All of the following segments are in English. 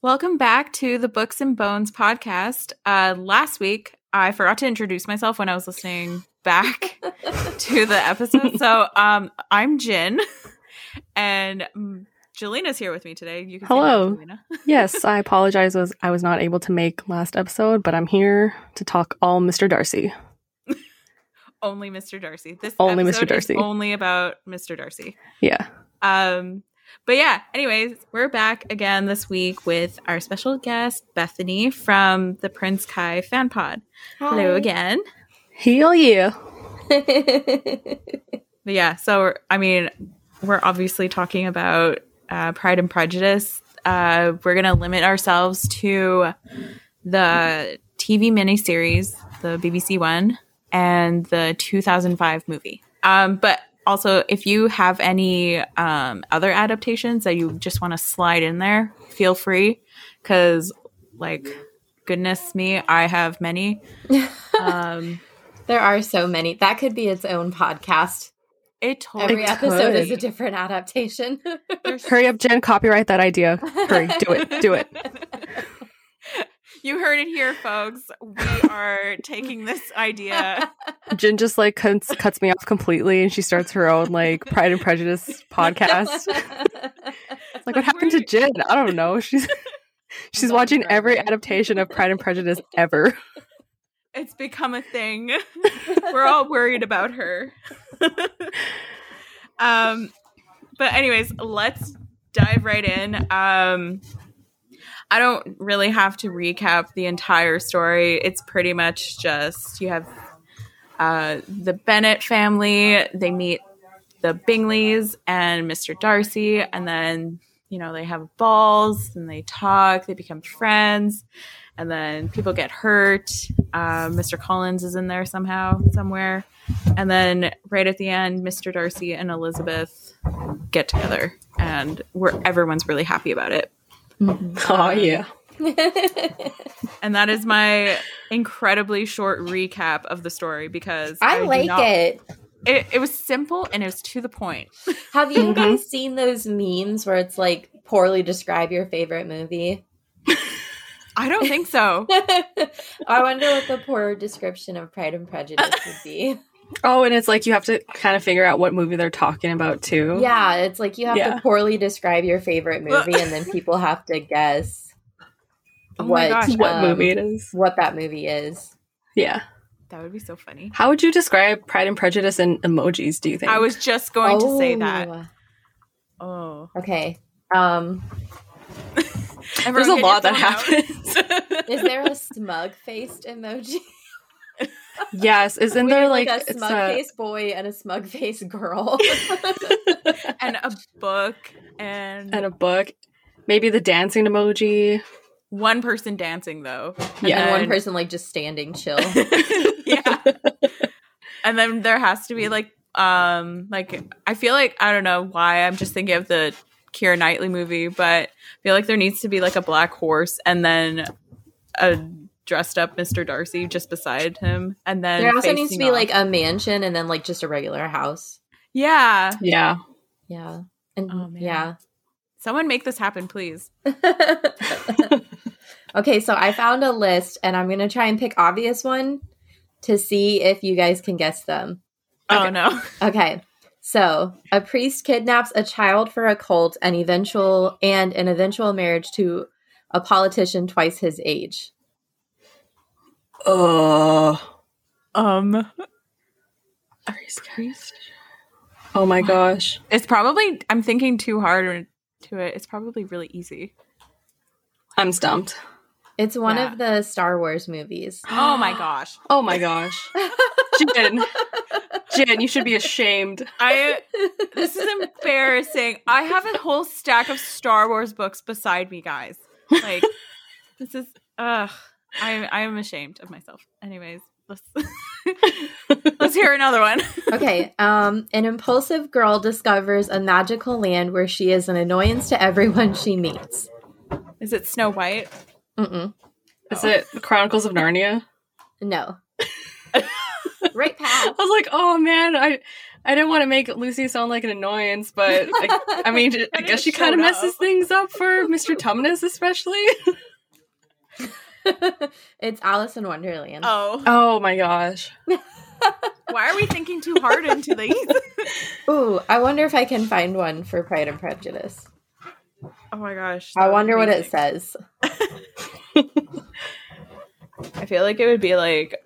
Welcome back to the Books and Bones podcast. Last week, I forgot to introduce myself when I was listening back to the episode. So I'm Jin, and Jelina's here with me today. You can Hello. Say Jelina. Yes, I apologize. I was not able to make last episode, but I'm here to talk all Mr. Darcy. Only Mr. Darcy. This only episode Mr. Darcy. Is only about Mr. Darcy. Yeah. But yeah, anyways, we're back again this week with our special guest, Bethany from the Prince Kai fan pod. Hi. Hello again. Hell yeah. But yeah, so, we're obviously talking about Pride and Prejudice. We're going to limit ourselves to the TV miniseries, the BBC one, and the 2005 movie. But also, if you have any other adaptations that you just want to slide in there, feel free. Because, goodness me, I have many. There are so many. That could be its own podcast. Every episode is a different adaptation. Hurry up, Jen. Copyright that idea. Hurry. Do it. You heard it here, folks. We are taking this idea. Jen just cuts me off completely, and she starts her own Pride and Prejudice podcast. What happened to Jen? I don't know. She's watching every adaptation of Pride and Prejudice ever. It's become a thing. We're all worried about her. But anyways, let's dive right in. I don't really have to recap the entire story. It's pretty much just you have the Bennet family. They meet the Bingleys and Mr. Darcy, and then they have balls and they talk. They become friends, and then people get hurt. Mr. Collins is in there somewhere, and then right at the end, Mr. Darcy and Elizabeth get together, and everyone's really happy about it. Oh, yeah. And that is my incredibly short recap of the story because I like it. It was simple and it was to the point. Have you guys seen those memes where it's poorly describe your favorite movie? I don't think so. I wonder what the poor description of Pride and Prejudice would be. Oh, and it's you have to kind of figure out what movie they're talking about, too. Yeah, it's you have to poorly describe your favorite movie, and then people have to guess what movie it is. What that movie is. Yeah. That would be so funny. How would you describe Pride and Prejudice in emojis, do you think? I was just going to say that. Oh. Okay. There's a lot that happens. Is there a smug-faced emoji? Yes, isn't there a smug-faced boy and a smug-faced girl? And a book and a book. Maybe the dancing emoji. One person dancing though. And one person just standing chill. Yeah. And then there has to be I feel I don't know why I'm just thinking of the Keira Knightley movie, but I feel there needs to be a black horse and then a dressed up Mr. Darcy just beside him, and then there also needs to be a mansion and then just a regular house. Yeah. And yeah, someone make this happen, please. Okay, so I found a list and I'm gonna try and pick obvious one to see if you guys can guess them. Oh no. Okay, so a priest kidnaps a child for a cult and an eventual marriage to a politician twice his age. Are you serious? Oh my gosh. It's probably, I'm thinking too hard to it. It's probably really easy. I'm stumped. It's one of the Star Wars movies. Oh my gosh. Oh my gosh. Jen, you should be ashamed. This is embarrassing. I have a whole stack of Star Wars books beside me, guys. This is, I am ashamed of myself. Anyways, let's hear another one. Okay. An impulsive girl discovers a magical land where she is an annoyance to everyone she meets. Is it Snow White? Mm-mm. Is it Chronicles of Narnia? No. Right path. I was oh man, I didn't want to make Lucy sound like an annoyance, but I mean, I guess she kind of messes things up for Mr. Tumnus, especially. It's Alice in Wonderland. Oh my gosh. Why are we thinking too hard into these? Ooh, I wonder if I can find one for Pride and Prejudice. Oh my gosh. I wonder what it says. I feel like it would be like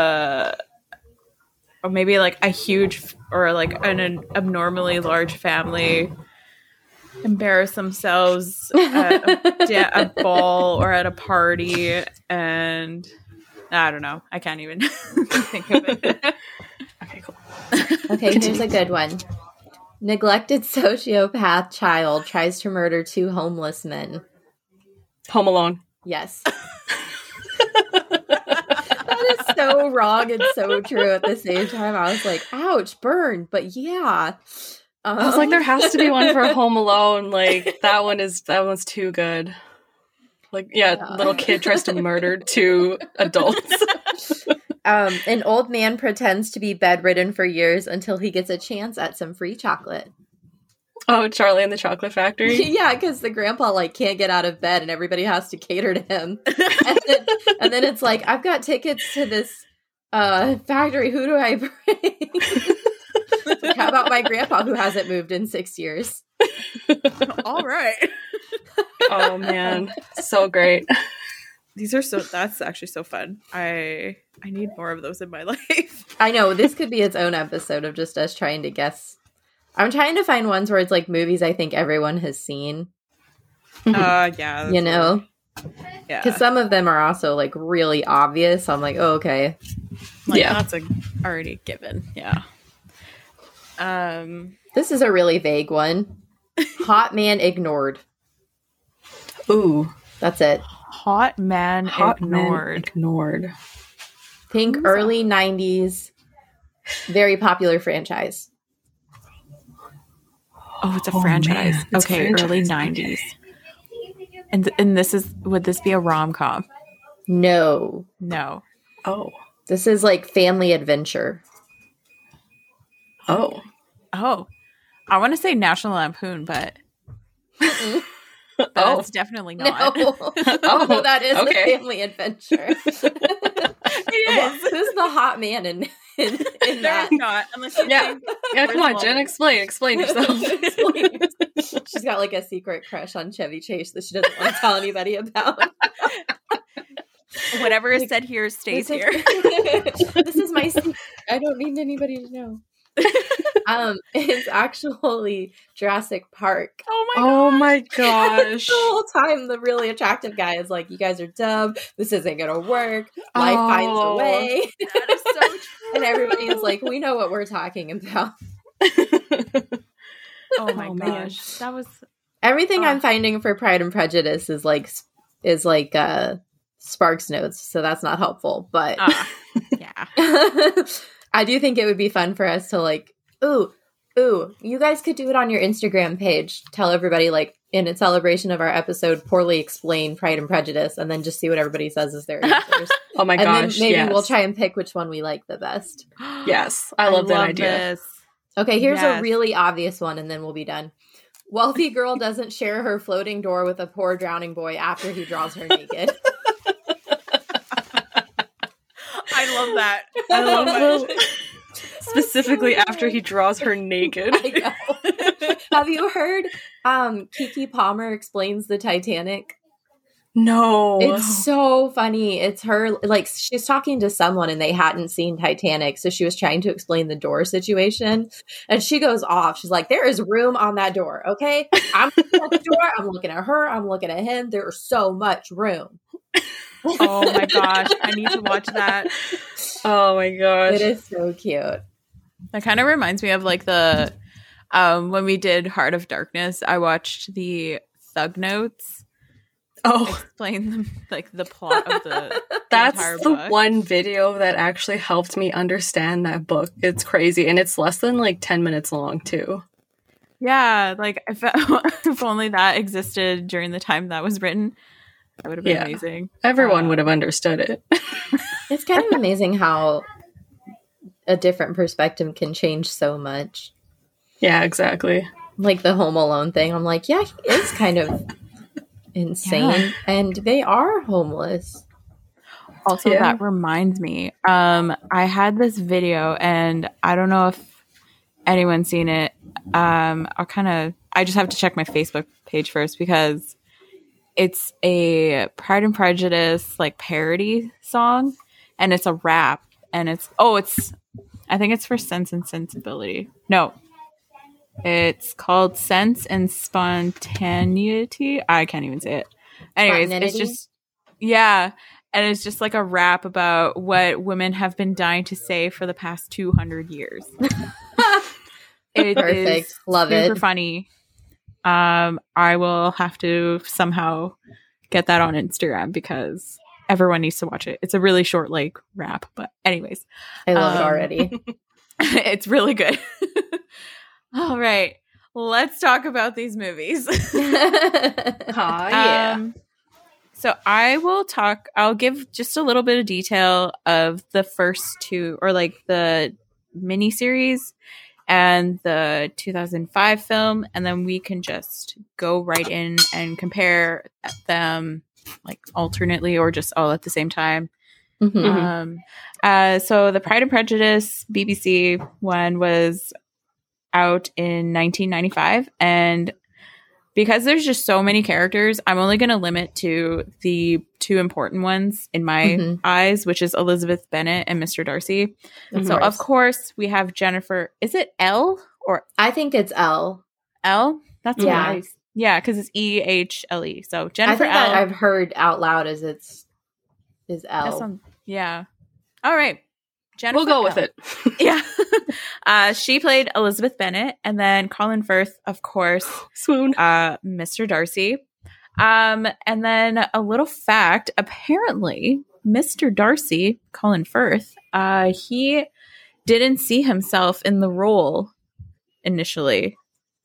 or maybe like a huge or like an abnormally large family embarrass themselves at a ball or at a party, and I don't know. I can't even think of it. Okay, cool. Okay, here's a good one. Neglected sociopath child tries to murder 2 homeless men. Home Alone. Yes. That is so wrong and so true at the same time. I was like, ouch, burn. But yeah. I was like, there has to be one for Home Alone. Like, that one's too good. Like, yeah, little kid tries to murder 2 adults. An old man pretends to be bedridden for years until he gets a chance at some free chocolate. Oh, Charlie and the Chocolate Factory? Yeah, because the grandpa, like, can't get out of bed and everybody has to cater to him. and then it's like, I've got tickets to this factory. Who do I bring? Like, how about my grandpa who hasn't moved in 6 years? All right. Oh, man. So great. That's actually so fun. I need more of those in my life. I know, this could be its own episode of just us trying to guess. I'm trying to find ones where it's like movies I think everyone has seen. Yeah. You know? Yeah. Because some of them are also like really obvious. So I'm like, oh, okay. Like, that's already given. Yeah. This is a really vague one. Hot man ignored. Ooh. That's it. Hot man ignored. Think early 90s. Very popular franchise. Oh, it's a franchise. Man. It's okay, a franchise. Early 90s. And would this be a rom-com? No. No. Oh. This is like family adventure. Oh. I want to say National Lampoon, but that's definitely not. No. Oh, that is a family adventure. It is. Who's the hot man in that? Not, unless you think Come on, Jen, explain yourself. She's got like a secret crush on Chevy Chase that she doesn't want to tell anybody about. whatever is said here stays here. This is my secret. I don't need anybody to know. It's actually Jurassic Park. Oh my gosh. The whole time the really attractive guy is like, you guys are dumb, this isn't gonna work, life finds a way. That is so true. And everybody is like, we know what we're talking about. Oh my gosh. That was everything I'm finding for Pride and Prejudice is like Sparks notes, so that's not helpful, but yeah. I do think it would be fun for us to like, ooh, you guys could do it on your Instagram page. Tell everybody, like, in celebration of our episode, poorly explain Pride and Prejudice, and then just see what everybody says is their answers. Oh my gosh. And then maybe we'll try and pick which one we like the best. Yes. I love that idea. This. Okay, here's a really obvious one, and then we'll be done. Wealthy girl doesn't share her floating door with a poor drowning boy after he draws her naked. I love that. I love that. Specifically after he draws her naked. I know. Have you heard Keke Palmer explains the Titanic? No. It's so funny. It's her, like, she's talking to someone and they hadn't seen Titanic, so she was trying to explain the door situation, and she goes off. She's like, there is room on that door, okay? I'm looking at the door, I'm looking at her, I'm looking at him. There's so much room. Oh my gosh. I need to watch that. Oh my gosh. It is so cute. That kind of reminds me of like the when we did Heart of Darkness, I watched the Thug Notes. Explain them, like the plot of the That's entire the book. one video that actually helped me understand that book. It's crazy, and it's less than like 10 minutes long too. Yeah, like if only that existed during the time that was written, that would have been amazing. Everyone would have understood it. It's kind of amazing how a different perspective can change so much. Yeah, exactly. Like the Home Alone thing. I'm like, yeah, he is kind of insane. And they are homeless. Also, that reminds me, I had this video, and I don't know if anyone's seen it. I just have to check my Facebook page first because it's a Pride and Prejudice like parody song, and it's a rap, and I think it's for Sense and Sensibility. No, it's called Sense and Spontaneity. I can't even say it. Anyways, it's just and it's just like a rap about what women have been dying to say for the past 200 years. Perfect. Love it. Super funny. I will have to somehow get that on Instagram because everyone needs to watch it. It's a really short like rap, but anyways. I love it already. It's really good. All right. Let's talk about these movies. So I'll give just a little bit of detail of the first two, or like the miniseries and the 2005 film, and then we can just go right in and compare them like alternately or just all at the same time. Mm-hmm. So the Pride and Prejudice BBC one was out in 1995, and because there's just so many characters, I'm only going to limit to the two important ones in my eyes, which is Elizabeth Bennet and Mr. Darcy. Of course, we have Jennifer. Is it Elle or? I think it's Elle. Elle? That's nice. Yeah, because it's EHLE. So Jennifer I think Elle. that I've heard out loud is Elle. Yeah. All right. Jennifer we'll go with it. Yeah. She played Elizabeth Bennet, and then Colin Firth, of course, swoon, Mr. Darcy. And then a little fact, apparently Mr. Darcy, Colin Firth, he didn't see himself in the role initially.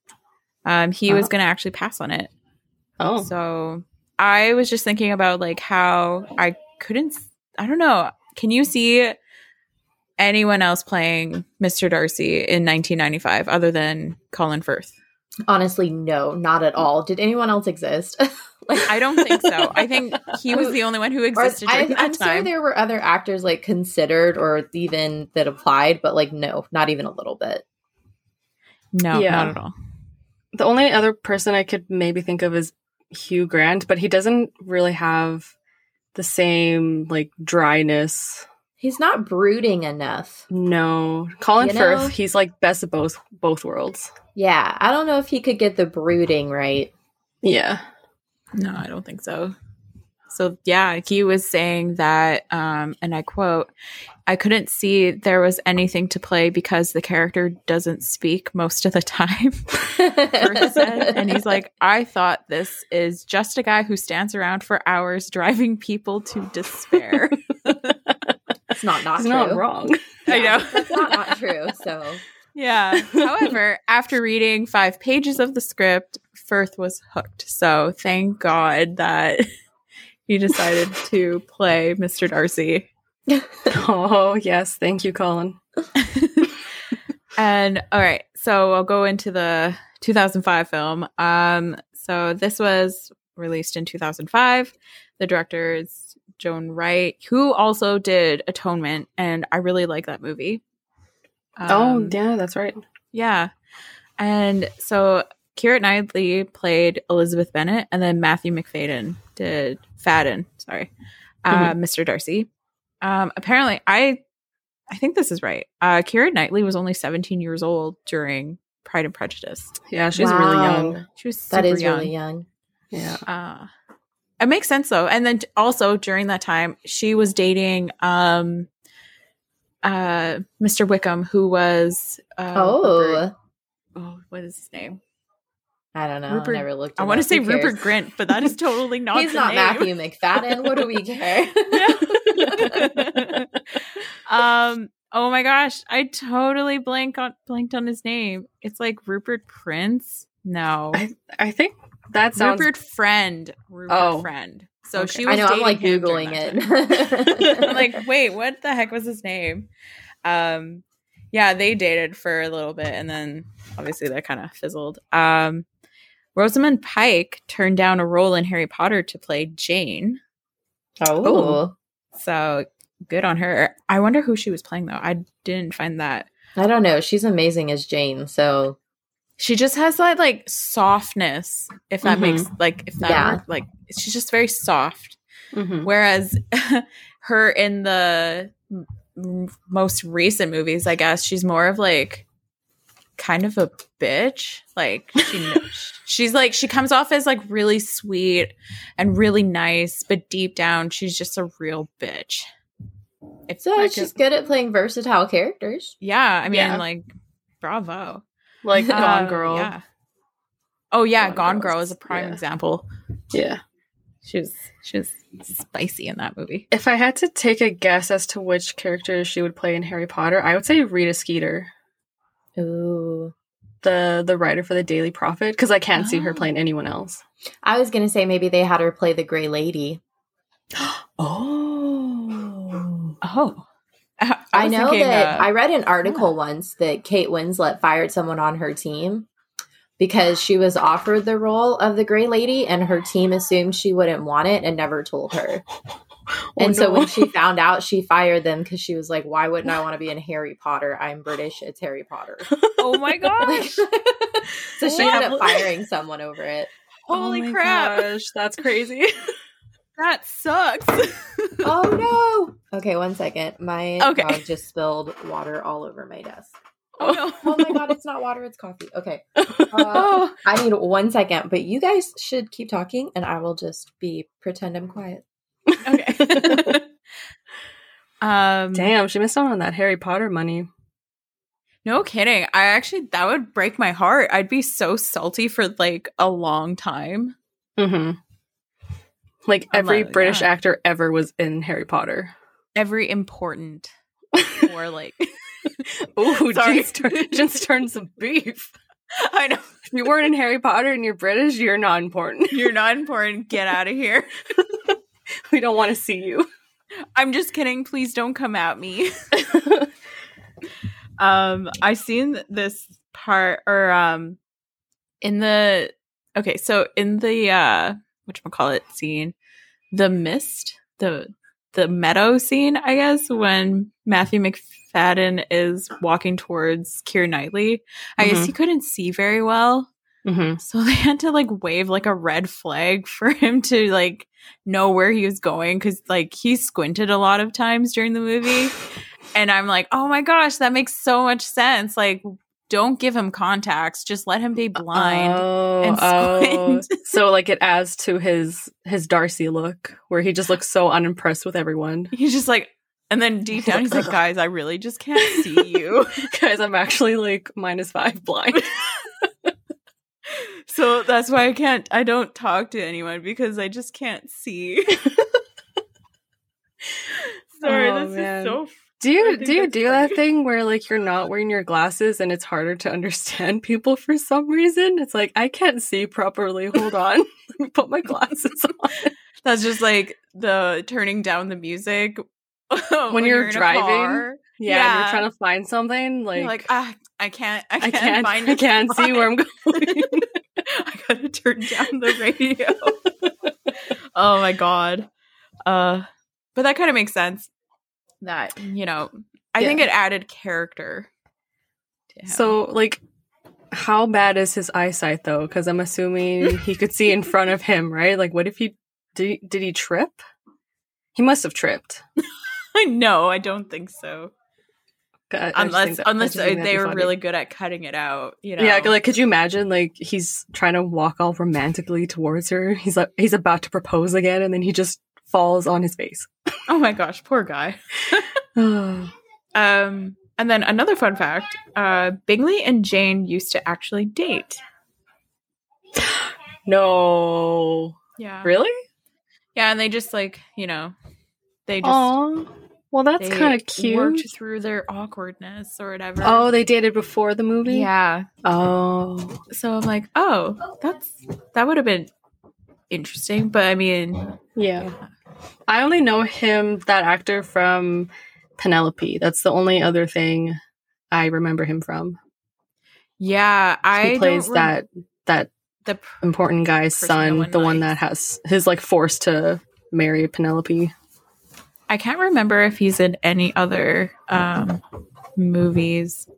He was going to actually pass on it. Oh. So I was just thinking about like how I don't know. Can you see anyone else playing Mr. Darcy in 1995 other than Colin Firth? Honestly, no, not at all. Did anyone else exist? I don't think so. I think he was the only one who existed during that I'm time. sure there were other actors like considered or even that applied, but like no, not even a little bit. No, not at all. The only other person I could maybe think of is Hugh Grant, but he doesn't really have the same like dryness. He's not brooding enough. No. Colin Firth, he's like best of both worlds. Yeah. I don't know if he could get the brooding right. Yeah. No, I don't think so. So, yeah, he was saying that, and I quote, "I couldn't see there was anything to play because the character doesn't speak most of the time." Firth said. And he's like, "I thought this is just a guy who stands around for hours driving people to despair." It's not He's true. Not wrong. Yeah, I know. That's not true. So, yeah. However, after reading 5 pages of the script, Firth was hooked. So thank God that he decided to play Mr. Darcy. Oh, yes. Thank you, Colin. And all right. So I'll go into the 2005 film. So this was released in 2005. The director is Joan Wright, who also did Atonement, and I really like that movie. Oh, yeah, that's right. Yeah. And so Keira Knightley played Elizabeth Bennet, and then Matthew McFadden did Mr. Darcy. Apparently, I think this is right. Keira Knightley was only 17 years old during Pride and Prejudice. Yeah, she's really young. She was super young. Really young. Yeah. It makes sense though. And then also during that time, she was dating Mr. Wickham, who was what is his name? I don't know. Rupert, I never looked. I want to say Rupert Grint, but that is totally not. He's not name. Matthew McFadden. What do we care? Oh my gosh, I totally blanked on his name. It's like Rupert Prince. No, I think that sounds Rupert Friend. Friend. So okay. she was. I know. I'm like dating him Googling it. I'm like, wait, what the heck was his name? Yeah, they dated for a little bit, and then obviously that kind of fizzled. Rosamund Pike turned down a role in Harry Potter to play Jane. Oh. So good on her. I wonder who she was playing, though. I didn't find that. I don't know. She's amazing as Jane, so... She just has that, like, softness, if that makes, like, if that Yeah. works. Like, she's just very soft. Mhm. Whereas her in the most recent movies, I guess, she's more of, like, kind of a bitch. Like, she's, like, she comes off as, like, really sweet and really nice, but deep down, she's just a real bitch. So she's good at playing versatile characters. Yeah, I mean, Yeah. like, bravo. Like Gone Girl. Yeah. Oh yeah, Gone Gone Girl Girl is a prime yeah. example. Yeah. She was spicy in that movie. If I had to take a guess as to which character she would play in Harry Potter, I would say Rita Skeeter, Ooh. the writer for the Daily Prophet, because I can't see her Oh. playing anyone else. I was going to say maybe they had her play the Grey Lady. Oh. Oh, I was know thinking, that I read an article once that Kate Winslet fired someone on her team because she was offered the role of the Grey Lady and her team assumed she wouldn't want it and never told her. And so when she found out, she fired them because she was like, why wouldn't I want to be in Harry Potter? I'm British. It's Harry Potter. oh my gosh! So she ended up firing someone over it. Holy Oh my crap! gosh, that's crazy. That sucks. Oh no! Okay, 1 second. My Okay. dog just spilled water all over my desk. Oh no! Oh my god, it's not water, it's coffee. Okay. I need 1 second, but you guys should keep talking and I will just pretend I'm quiet. Okay. Damn, she missed out on that Harry Potter money. No kidding. That would break my heart. I'd be so salty for like a long time. Mm-hmm. Like every Unless- British yeah. actor ever was in Harry Potter. Every important or like Ooh, Sorry. Jin's turned some beef. I know. If you weren't in Harry Potter and you're British, you're not important. You're not important. Get out of here. We don't want to see you. I'm just kidding. Please don't come at me. I seen this part or in the whatchamacallit scene, the mist, the meadow scene, I guess, when Matthew McFadden is walking towards Keira Knightley. I guess he couldn't see very well. Mm-hmm. So they had to like wave like a red flag for him to like know where he was going because like he squinted a lot of times during the movie. And I'm like, oh my gosh, that makes so much sense. Like, don't give him contacts. Just let him be blind and squint. So like it adds to his Darcy look where he just looks so unimpressed with everyone. He's just like, and then deep down he's like, guys, I really just can't see you. Guys, I'm actually like -5 blind. So that's why I don't talk to anyone because I just can't see. Sorry, Oh, this man. is so Do you I think do that's that funny. thing where like you're not wearing your glasses and it's harder to understand people for some reason? It's like I can't see properly. Hold on. Let me put my glasses on. That's just like the turning down the music When you're in a driving? car. Yeah, Yeah. and you're trying to find something You're like, like I can't I find I it. can't see where I'm going. I gotta turn down the radio. Oh my god. But that kind of makes sense. That I think it added character to him. So like how bad is his eyesight though? Because I'm assuming he could see in front of him, right? Like what if did he trip? He must have tripped. No, I don't think so. Unless they were really good at cutting it out, Yeah, like could you imagine like he's trying to walk all romantically towards her. He's like he's about to propose again and then he just falls on his face. Oh my gosh, poor guy. And then another fun fact, Bingley and Jane used to actually date. No. Yeah. Really? Yeah, and they just like, they just Aww. Well, that's they kind of cute. worked through their awkwardness or whatever. Oh, they dated before the movie? yeah. Oh. So I'm like, oh, that would have been interesting. But I mean, Yeah. I only know that actor from Penelope. That's the only other thing I remember him from. Yeah, He plays that the important guy's son, the one that has his like forced to marry Penelope. I can't remember if he's in any other movies.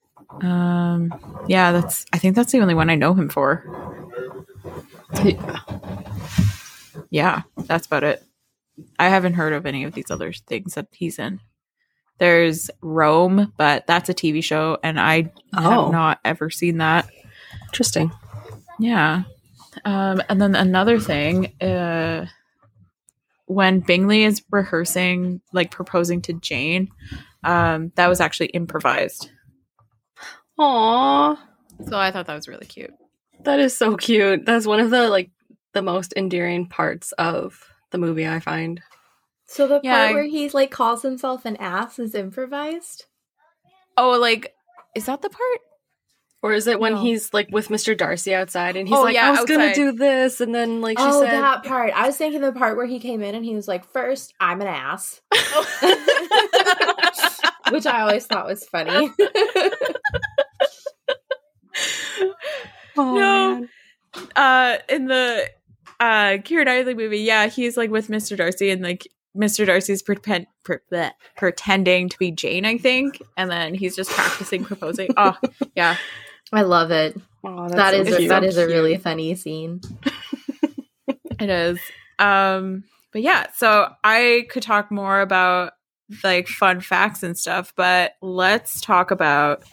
Yeah, I think that's the only one I know him for. Yeah, that's about it. I haven't heard of any of these other things that he's in. There's Rome, but that's a TV show, and I have not ever seen that. Interesting. Yeah. And then another thing, when Bingley is rehearsing, like proposing to Jane, that was actually improvised. Aww. So I thought that was really cute. That is so cute. That's one of the the most endearing parts of the movie, I find. So the part where he like calls himself an ass is improvised? Oh, like, is that the part? Or is it when he's like with Mr. Darcy outside and he's I was going to do this, and then like she said that part. I was thinking the part where he came in and he was like, first, I'm an ass. Which I always thought was funny. No. In the Keira Knightley movie, he's like with Mr. Darcy, and like Mr. Darcy's pretending to be Jane, I think, and then he's just practicing proposing. Oh, yeah. I love it. Oh, that is a really funny scene. It is. But yeah, so I could talk more about like fun facts and stuff, but let's talk about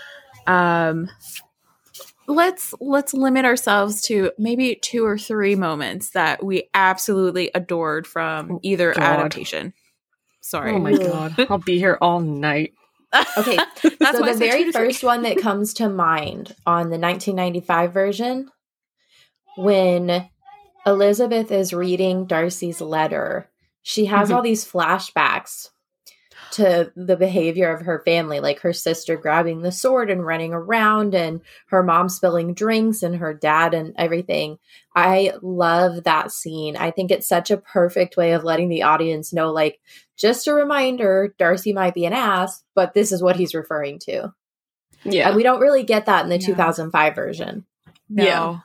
let's limit ourselves to maybe 2 or 3 moments that we absolutely adored from either adaptation. Sorry. Oh my god. I'll be here all night. Okay. So the very first one that comes to mind on the 1995 version, when Elizabeth is reading Darcy's letter, she has all these flashbacks to the behavior of her family, like her sister grabbing the sword and running around, and her mom spilling drinks, and her dad and everything. I love that scene. I think it's such a perfect way of letting the audience know, like, just a reminder, Darcy might be an ass, but this is what he's referring to. Yeah. And we don't really get that in the 2005 version. No. Yeah.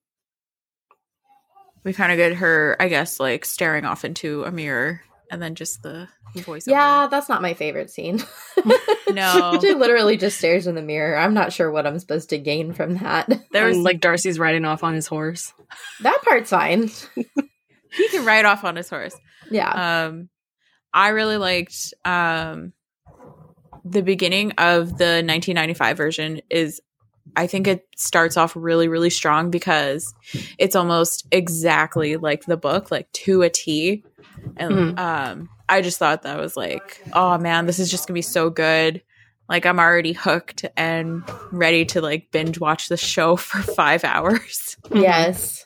We kind of get her, I guess, like staring off into a mirror, and then just the voice. Yeah, that's not my favorite scene. No. She literally just stares in the mirror. I'm not sure what I'm supposed to gain from that. There's like Darcy's riding off on his horse. That part's fine. He can ride off on his horse. Yeah. I really liked the beginning of the 1995 version. I think it starts off really, really strong because it's almost exactly like the book, like to a T. And I just thought that was like, oh man, this is just gonna be so good. Like, I'm already hooked and ready to like binge watch the show for 5 hours. Yes.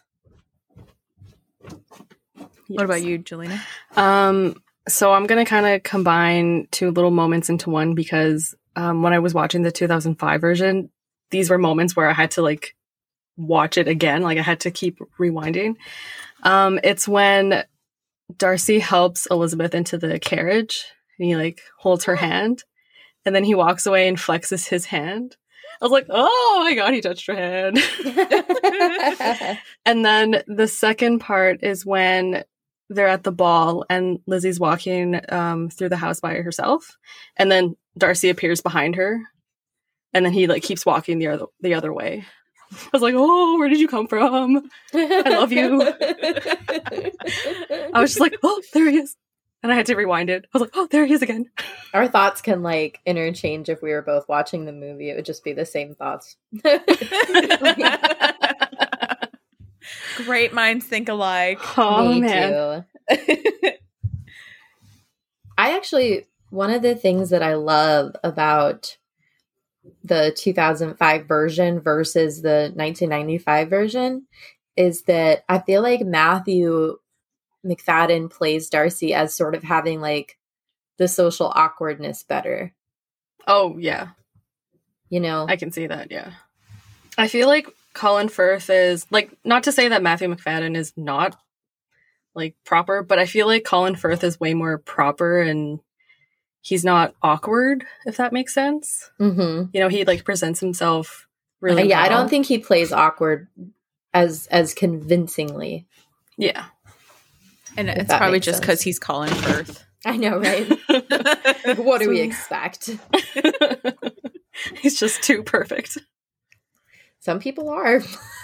What about you, Jelena? So I'm going to kind of combine 2 little moments into one, because when I was watching the 2005 version, these were moments where I had to like watch it again. Like, I had to keep rewinding. It's when Darcy helps Elizabeth into the carriage, and he like holds her hand, and then he walks away and flexes his hand. I was like, oh my god, he touched her hand. And then the second part is when they're at the ball and Lizzie's walking through the house by herself, and then Darcy appears behind her, and then he like keeps walking the other way. I was like, oh, where did you come from? I love you. I was just like, oh, there he is. And I had to rewind it. I was like, oh, there he is again. Our thoughts can like interchange if we were both watching the movie. It would just be the same thoughts. Great minds think alike. Oh, Me man. too. One of the things that I love about the 2005 version versus the 1995 version is that I feel like Matthew McFadden plays Darcy as sort of having like the social awkwardness better. Oh, yeah. You know? I can see that, yeah. I feel like Colin Firth is, like, not to say that Matthew McFadden is not, like, proper, but I feel like Colin Firth is way more proper, and he's not awkward, if that makes sense. Mm-hmm. You know, he like presents himself really Yeah, well. I don't think he plays awkward as convincingly. Yeah. And If it's that probably makes just sense. because he's Colin Firth. I know, right? Like, what do we expect? He's just too perfect. Some people are.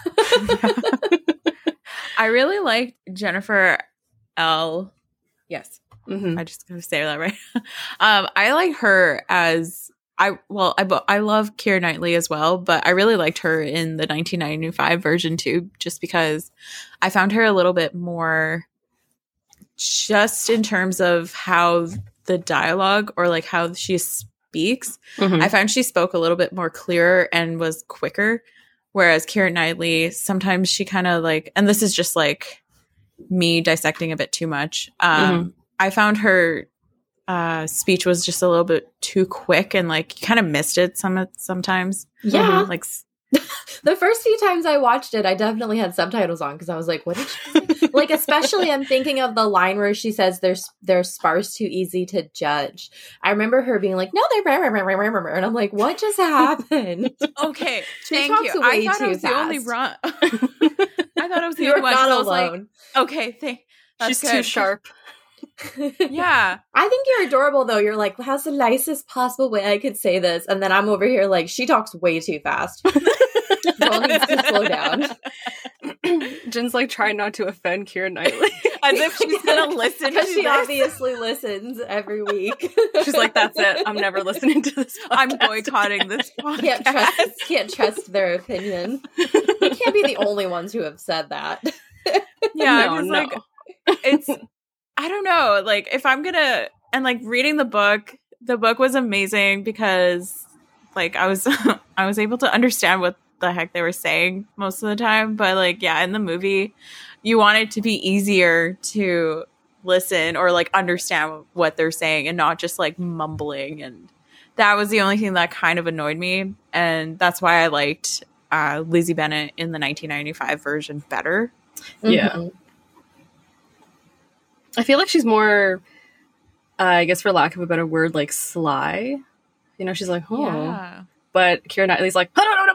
I really liked Jennifer L. Yes, Mm-hmm. I just gotta say that right. I like her as I love Keira Knightley as well, but I really liked her in the 1995 version too, just because I found her a little bit more, just in terms of how the dialogue or like how she speaks. Mm-hmm. I found she spoke a little bit more clearer and was quicker. Whereas Keira Knightley, sometimes she kind of like, and this is just like me dissecting a bit too much. I found her speech was just a little bit too quick and like you kind of missed it sometimes. Yeah. Like The first few times I watched it, I definitely had subtitles on because I was like, what did she say? Like, especially I'm thinking of the line where she says they're sparse too easy to judge. I remember her being like, no, they're and I'm like, what just happened? okay, She thank talks you. way I thought too I was the only fast. wrong. I thought I was the You're only one. not So I was alone. like, okay, She's that's too good. sharp. Yeah. I think you're adorable though. You're like, how's the nicest possible way I could say this? And then I'm over here like, she talks way too fast. Girl needs to slow down. Jen's like trying not to offend Keira Knightley. As if she's gonna listen to Because she this. obviously listens every week. She's like, that's it. I'm never listening to this podcast. I'm boycotting this podcast. Can't trust their opinion. They can't be the only ones who have said that. Yeah, No, 'cause, no. like it's I don't know, like if I'm gonna, and like reading the book was amazing because like I was I was able to understand what the heck they were saying most of the time, but like yeah, in the movie you want it to be easier to listen or like understand what they're saying and not just like mumbling, and that was the only thing that kind of annoyed me, and that's why I liked Lizzie Bennet in the 1995 version better. Yeah. Mhm. I feel like she's more, I guess for lack of a better word, like sly. You know, she's like, oh. Yeah. But Keira Knightley's like,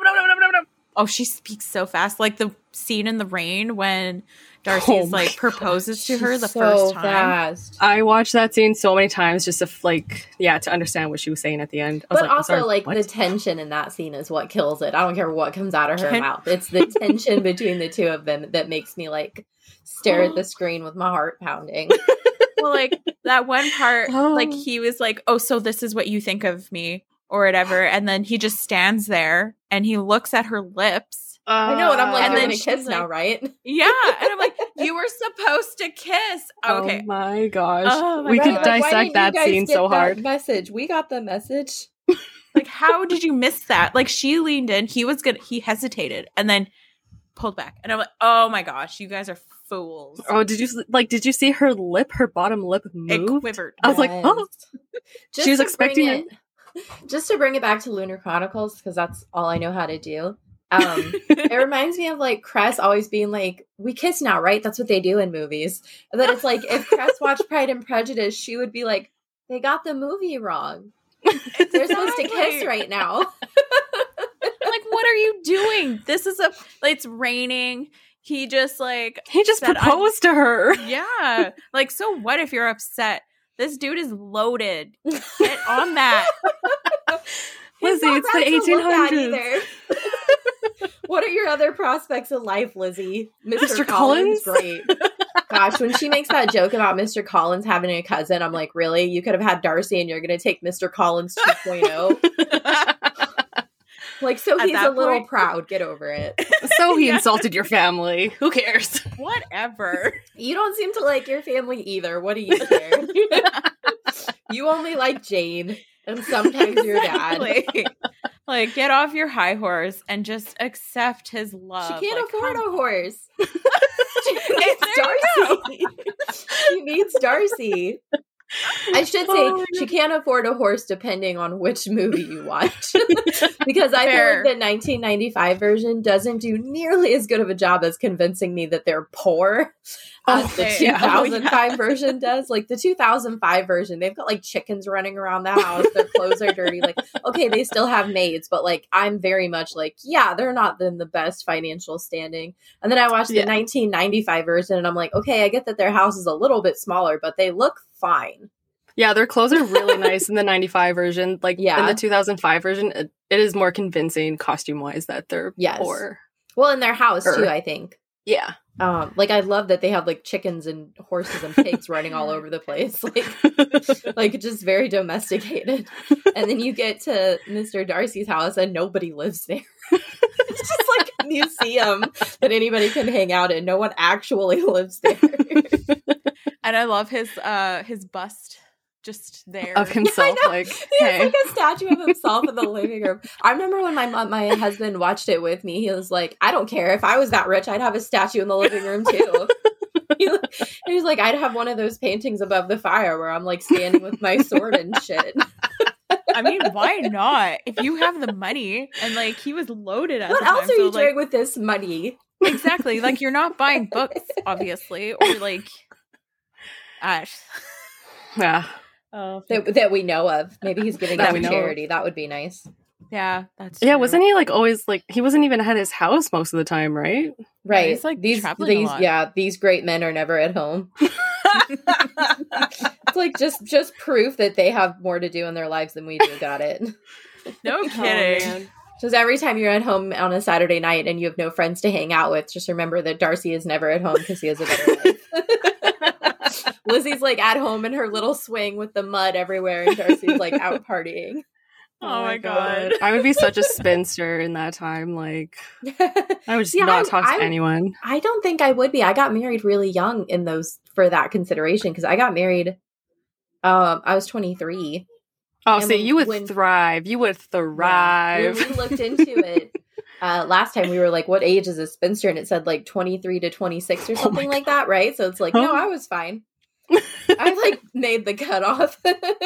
Oh, she speaks so fast. Like the scene in the rain when Darcy's my like proposes to her She's the so first time. fast. I watched that scene so many times just to to understand what she was saying at the end. I was But like, I'm also, sorry, like, what? the tension in that scene is what kills it. I don't care what comes out of her Can- mouth. It's the tension between the two of them that makes me, like, stare at the screen with my heart pounding. Well, like that one part, Oh. like he was like, "Oh, so this is what you think of me," or whatever, and then he just stands there and he looks at her lips. I know, and I'm like, And you're then gonna kiss she's now, like- right? Yeah, and I'm like, "You were supposed to kiss." Okay, Oh my gosh. Oh my we God. could Like, why dissect didn't you that guys scene get so that hard. message. We got the message. like how did you miss that? Like she leaned in, he hesitated, and then pulled back, and I'm like, "Oh my gosh, you guys are fools!" Oh, did you see her bottom lip It move? quivered. I was like, oh. Just She was to expecting bring just to bring it back to Lunar Chronicles, because that's all I know how to do. It reminds me of like Cress always being like, we kiss now, right? That's what they do in movies. And then it's like, if Cress watched Pride and Prejudice, she would be like, they got the movie wrong. They're supposed to kiss right now. Like, what are you doing? It's raining. He just said, proposed to her. yeah. Like, so what if you're upset? This dude is loaded. Get on that. Lizzie, not it's bad to look at the 1800s. either. What are your other prospects in life, Lizzie? Mr. Collins? Great. Gosh, when she makes that joke about Mr. Collins having a cousin, I'm like, really? You could have had Darcy and you're going to take Mr. Collins 2.0? Like, so At he's that a little point- proud. Get over it. So he Yeah. insulted your family. Who cares? Whatever. You don't seem to like your family either. What do you care? You only like Jane and sometimes your dad. Exactly. Like, get off your high horse and just accept his love. She can't Like, afford come a horse. There you Darcy. She needs Darcy. I should say she can't afford a horse depending on which movie you watch. Because I feel like the 1995 version doesn't do nearly as good of a job as convincing me that they're poor as the 2005 version does. Like the 2005 version, they've got like chickens running around the house. Their clothes are dirty. Like, okay, they still have maids, but like I'm very much like, yeah, they're not in the best financial standing. And then I watched the 1995 version and I'm like, okay, I get that their house is a little bit smaller, but they look fine. Yeah, their clothes are really nice in the 95 version. Like in the 2005 version, it is more convincing costume-wise that they're poor. Well, in their house too, I think. Yeah. Like I love that they have like chickens and horses and pigs running all over the place. Like just very domesticated. And then you get to Mr. Darcy's house and nobody lives there. It's just like a museum that anybody can hang out in. No one actually lives there. And I love his bust just there of himself. Yeah, like, he has like a statue of himself in the living room. I remember when my husband watched it with me, he was like, I don't care. If I was that rich, I'd have a statue in the living room too. He was like, I'd have one of those paintings above the fire where I'm like standing with my sword and shit. I mean, why not? If you have the money, and like he was loaded at what the time. What else are you doing with this money? Exactly. Like you're not buying books, obviously, or like yeah. That we know of. Maybe he's giving out charity. That would be nice. Yeah, that's true. Yeah. Wasn't he like always like he wasn't even at his house most of the time, right? Right. He's like these great men are never at home. It's like just proof that they have more to do in their lives than we do. Got it. No kidding. Just every time you're at home on a Saturday night and you have no friends to hang out with, just remember that Darcy is never at home because he has a better life. Lizzie's like at home in her little swing with the mud everywhere, and Darcy's like out partying. Oh my god. I would be such a spinster in that time. Like, I would just not talk to anyone. I don't think I would be. I got married really young for that consideration because I got married. I was 23. Oh, so you would thrive. You would thrive. When we looked into it last time, we were like, "What age is a spinster?" And it said like 23 to 26 or something like that, right? So it's like, no, I was fine. I like made the cutoff.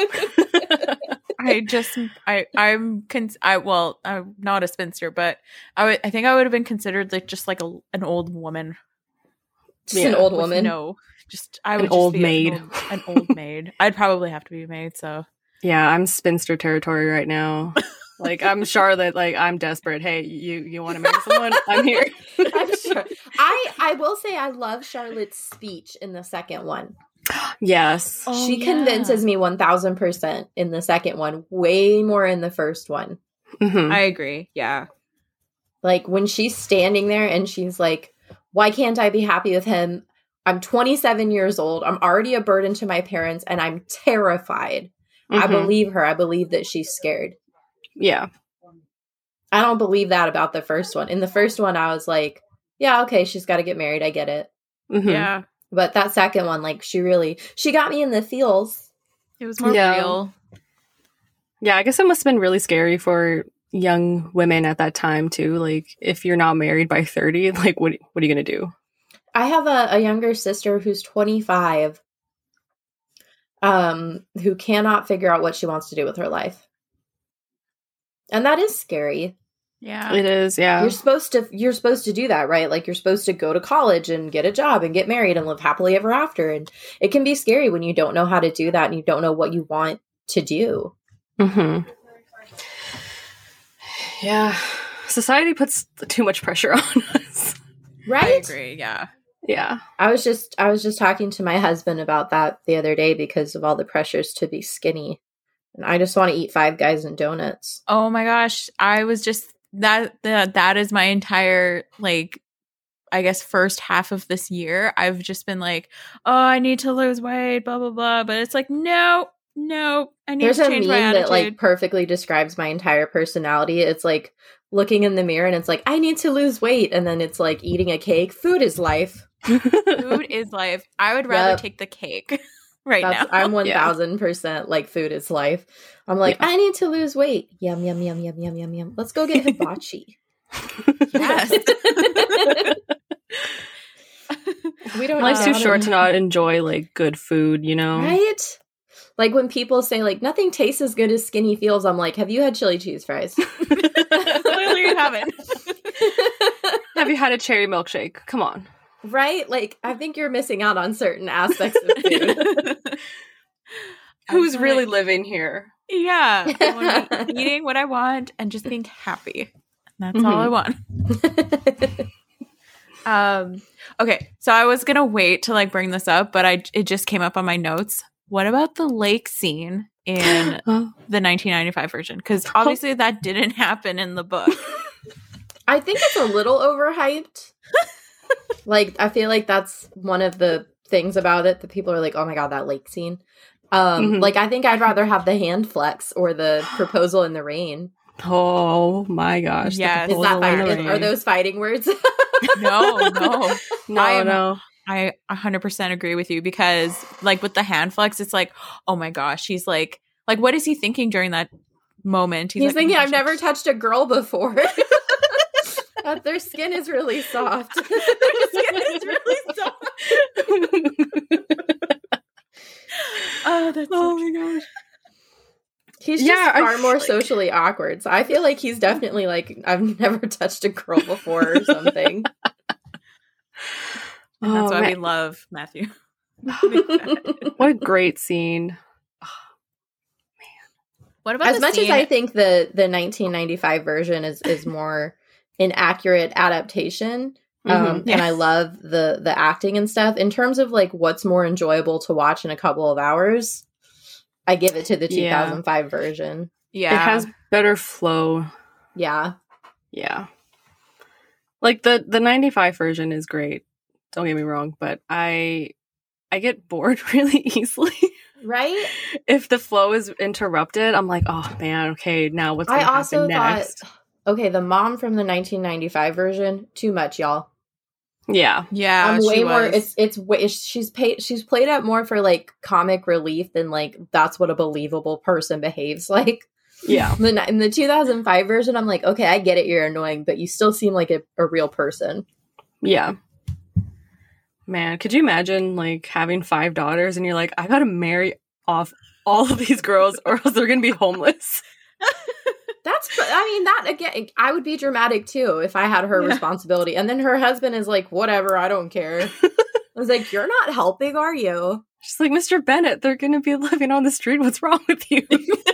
I'm not a spinster, but I think I would have been considered like just like an old woman. Just an old woman. No, I would an old maid. An old maid. I'd probably have to be a maid. So yeah, I'm spinster territory right now. Like I'm Charlotte. Like I'm desperate. Hey, you want to marry someone? I'm here. I'm sure. I will say I love Charlotte's speech in the second one. Yes. She convinces me 1000% in the second one, way more in the first one. Mm-hmm. I agree. Yeah. Like when she's standing there and she's like, why can't I be happy with him? I'm 27 years old. I'm already a burden to my parents and I'm terrified. Mm-hmm. I believe her. I believe that she's scared. Yeah. I don't believe that about the first one. In the first one, I was like, yeah, okay, she's got to get married. I get it. Mm-hmm. Yeah. But that second one, like, she got me in the feels. It was more real. Yeah, I guess it must have been really scary for young women at that time, too. Like, if you're not married by 30, like, what are you going to do? I have a younger sister who's 25, who cannot figure out what she wants to do with her life. And that is scary. Yeah. It is, yeah. You're supposed to do that, right? Like you're supposed to go to college and get a job and get married and live happily ever after. And it can be scary when you don't know how to do that and you don't know what you want to do. Mm-hmm. Yeah. Society puts too much pressure on us. Right? I agree, yeah. Yeah. I was just talking to my husband about that the other day because of all the pressures to be skinny. And I just want to eat Five Guys and donuts. Oh my gosh. I was just that is my entire, like, I guess first half of this year. I've just been like, oh, I need to lose weight, blah, blah, blah. But it's like, no, I need to change my attitude. There's a meme that like perfectly describes my entire personality. It's like looking in the mirror and it's like, I need to lose weight. And then it's like eating a cake. Food is life. Food is life. I would rather take the cake now. I'm 1000% like food is life. I'm like, I need to lose weight. Yum, yum, yum, yum, yum, yum, yum. Let's go get hibachi. Yes. We don't. Life's too short to not enjoy like good food, you know? Right? Like when people say like nothing tastes as good as skinny feels, I'm like, have you had chili cheese fries? Clearly you haven't. Have you had a cherry milkshake? Come on. Right? Like, I think you're missing out on certain aspects of food. Who's really living here? Yeah. I wanna be eating what I want and just being happy. That's all I want. Okay, so I was gonna wait to like bring this up, but it just came up on my notes. What about the lake scene in the 1995 version? Because obviously that didn't happen in the book. I think it's a little overhyped. Like, I feel like that's one of the things about it that people are like, oh my god, that lake scene. Like, I think I'd rather have the hand flex or the proposal in the rain. Oh my gosh. Yes. Is that are those fighting words? No. No. I 100% agree with you because, like, with the hand flex, it's like, oh my gosh, he's like, what is he thinking during that moment? He's like, thinking, oh I've never touched a girl before. Their skin is really soft. Their skin is really soft. Oh my gosh. He's just far more socially awkward. So I feel like he's definitely like, I've never touched a girl before or something. And that's why we love Matthew. What a great scene. What about as much as I think the 1995 version is more an accurate adaptation, and I love the acting and stuff, in terms of like what's more enjoyable to watch in a couple of hours, I give it to the 2005 version. Yeah. It has better flow. Yeah. Yeah. Like the 95 version is great. Don't get me wrong, but I get bored really easily. Right? If the flow is interrupted, I'm like, oh man, okay, now what's going to happen next? Okay, the mom from the 1995 version, too much, y'all. Yeah. Yeah. I'm way more. She's played up more for like comic relief than like that's what a believable person behaves like. Yeah. In the 2005 version, I'm like, okay, I get it, you're annoying, but you still seem like a real person. Yeah. Man, could you imagine like having 5 daughters and you're like, I gotta marry off all of these girls or else they're gonna be homeless. That again, I would be dramatic too if I had her responsibility. And then her husband is like, whatever, I don't care. I was like, you're not helping, are you? She's like, Mr. Bennett, they're gonna be living on the street. What's wrong with you?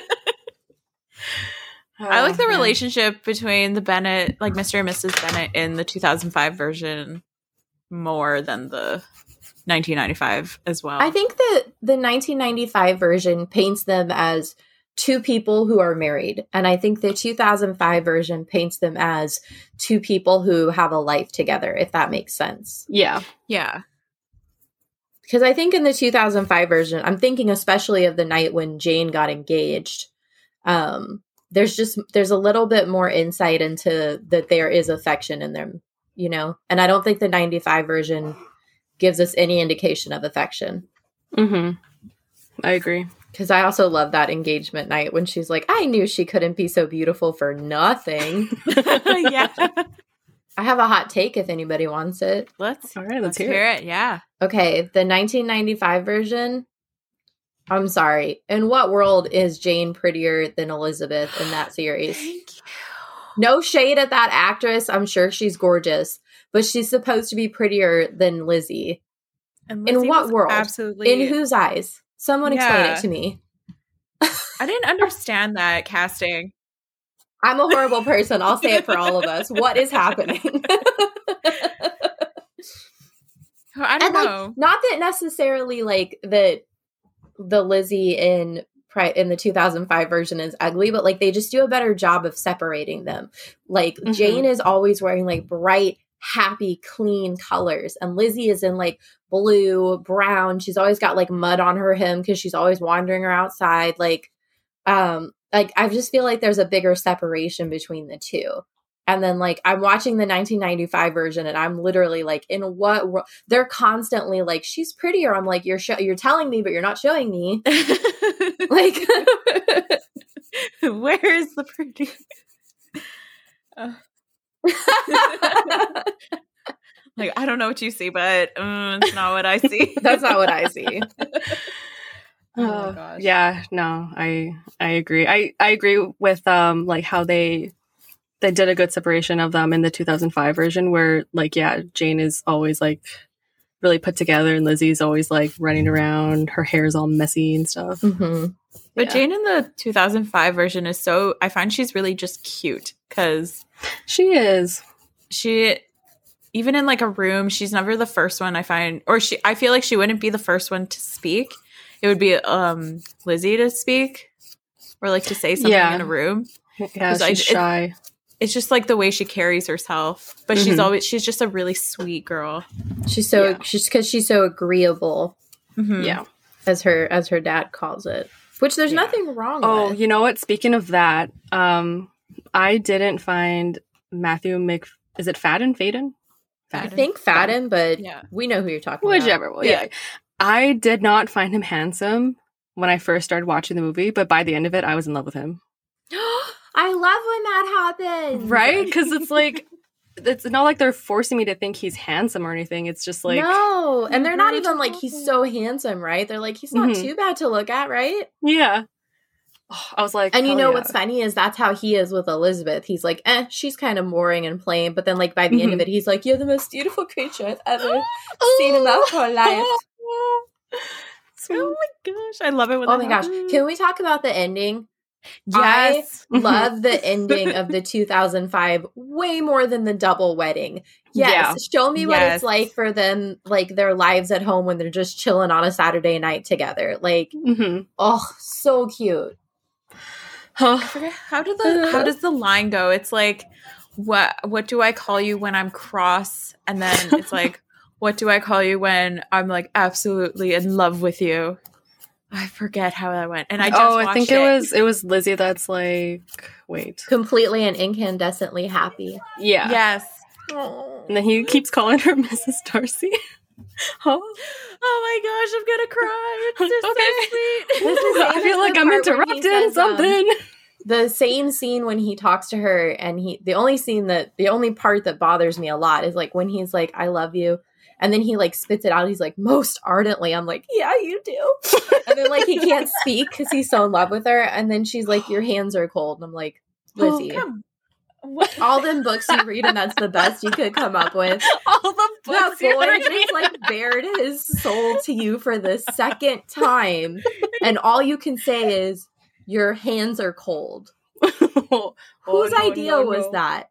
I like the relationship between the Bennett, like Mr. and Mrs. Bennett in the 2005 version more than the 1995 as well. I think that the 1995 version paints them as two people who are married. And I think the 2005 version paints them as two people who have a life together, if that makes sense. Yeah. Yeah. Because I think in the 2005 version, I'm thinking especially of the night when Jane got engaged. There's a little bit more insight into that there is affection in them, you know? And I don't think the 95 version gives us any indication of affection. Mm-hmm. I agree. Because I also love that engagement night when she's like, I knew she couldn't be so beautiful for nothing. Yeah. I have a hot take if anybody wants it. Let's hear it. Yeah. Okay, the 1995 version. I'm sorry. In what world is Jane prettier than Elizabeth in that series? Thank you. No shade at that actress. I'm sure she's gorgeous, but she's supposed to be prettier than Lizzie. And in what world? Absolutely. In whose eyes? Someone explain it to me. I didn't understand that casting. I'm a horrible person. I'll say it for all of us. What is happening? I don't know. Not that necessarily like the Lizzie in the 2005 version is ugly, but like they just do a better job of separating them. Like Jane is always wearing like bright, happy, clean colors, and Lizzie is in like blue, brown. She's always got like mud on her hem because she's always wandering her outside. Like I just feel like there's a bigger separation between the two. And then like I'm watching the 1995 version and I'm literally like, in what world? They're constantly like, she's prettier. I'm like, you're telling me, but you're not showing me. Like, where is the pretty? Like, I don't know what you see, but it's not what I see. That's not what I see. Oh my gosh. Yeah, no, I agree. I agree with like how they did a good separation of them in the 2005 version, where like Jane is always like really put together and Lizzie's always like running around, her hair's all messy and stuff. Mm-hmm. But Jane in the 2005 version is I find she's really just cute because she is. She, even in like a room, she's never the first one I find, or I feel like she wouldn't be the first one to speak. It would be Lizzie to speak or like to say something in a room. Yeah, she's shy. It's just like the way she carries herself, but she's just a really sweet girl. She's because she's so agreeable. Mm-hmm. Yeah, as her dad calls it, which there's nothing wrong with. Oh, you know what? Speaking of that, I didn't find Matthew is it Fadden? Fadden? I think Fadden, but we know who you're talking about. Whichever. Well, yeah. I did not find him handsome when I first started watching the movie, but by the end of it, I was in love with him. I love when that happens. Right? Because it's like, it's not like they're forcing me to think he's handsome or anything. It's just like... No, and they're not even like, he's so handsome, right? They're like, he's not too bad to look at, right? Yeah. Oh, I was like... And you know what's funny is that's how he is with Elizabeth. He's like, she's kind of boring and plain. But then like by the end of it, he's like, you're the most beautiful creature I've ever seen in my whole life. Oh my gosh. I love it when oh my gosh. Can we talk about the ending? Yes. I love the ending of the 2005 way more than the double wedding. Yes. Show me what it's like for them, like their lives at home when they're just chilling on a Saturday night together. Like, oh, so cute. I forget, how does the line go? It's like, what do I call you when I'm cross? And then it's like, what do I call you when I'm like absolutely in love with you? I forget how that went. And I just watched I think it was Lizzie that's like, wait. Completely and incandescently happy. Yeah. Yes. And then he keeps calling her Mrs. Darcy. Oh my gosh, I'm gonna cry. It's just so sweet. I feel like I'm interrupting something. The same scene when he talks to her, and the only part that bothers me a lot is like when he's like, I love you. And then he like spits it out. He's like, most ardently. I'm like, yeah, you do. And then like he can't speak because he's so in love with her. And then she's like, your hands are cold. And I'm like, Lizzie, all them books you read, and that's the best you could come up with. All the books that boy just like bared his soul to you for the second time, and all you can say is, your hands are cold. Whose idea was that?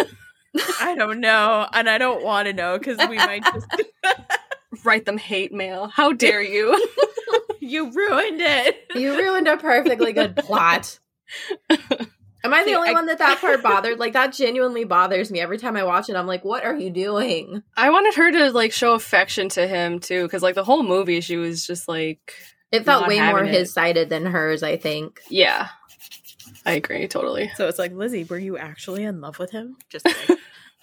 I don't know, and I don't want to know because we might just write them hate mail. How dare you? You ruined it. You ruined a perfectly good plot. Am I the only one that part bothered? Like, that genuinely bothers me. Every time I watch it, I'm like, what are you doing? I wanted her to, like, show affection to him, too, because, like, the whole movie, she was just, like... It felt way more his-sided than hers, I think. Yeah. I agree, totally. So it's like, Lizzie, were you actually in love with him? Just like...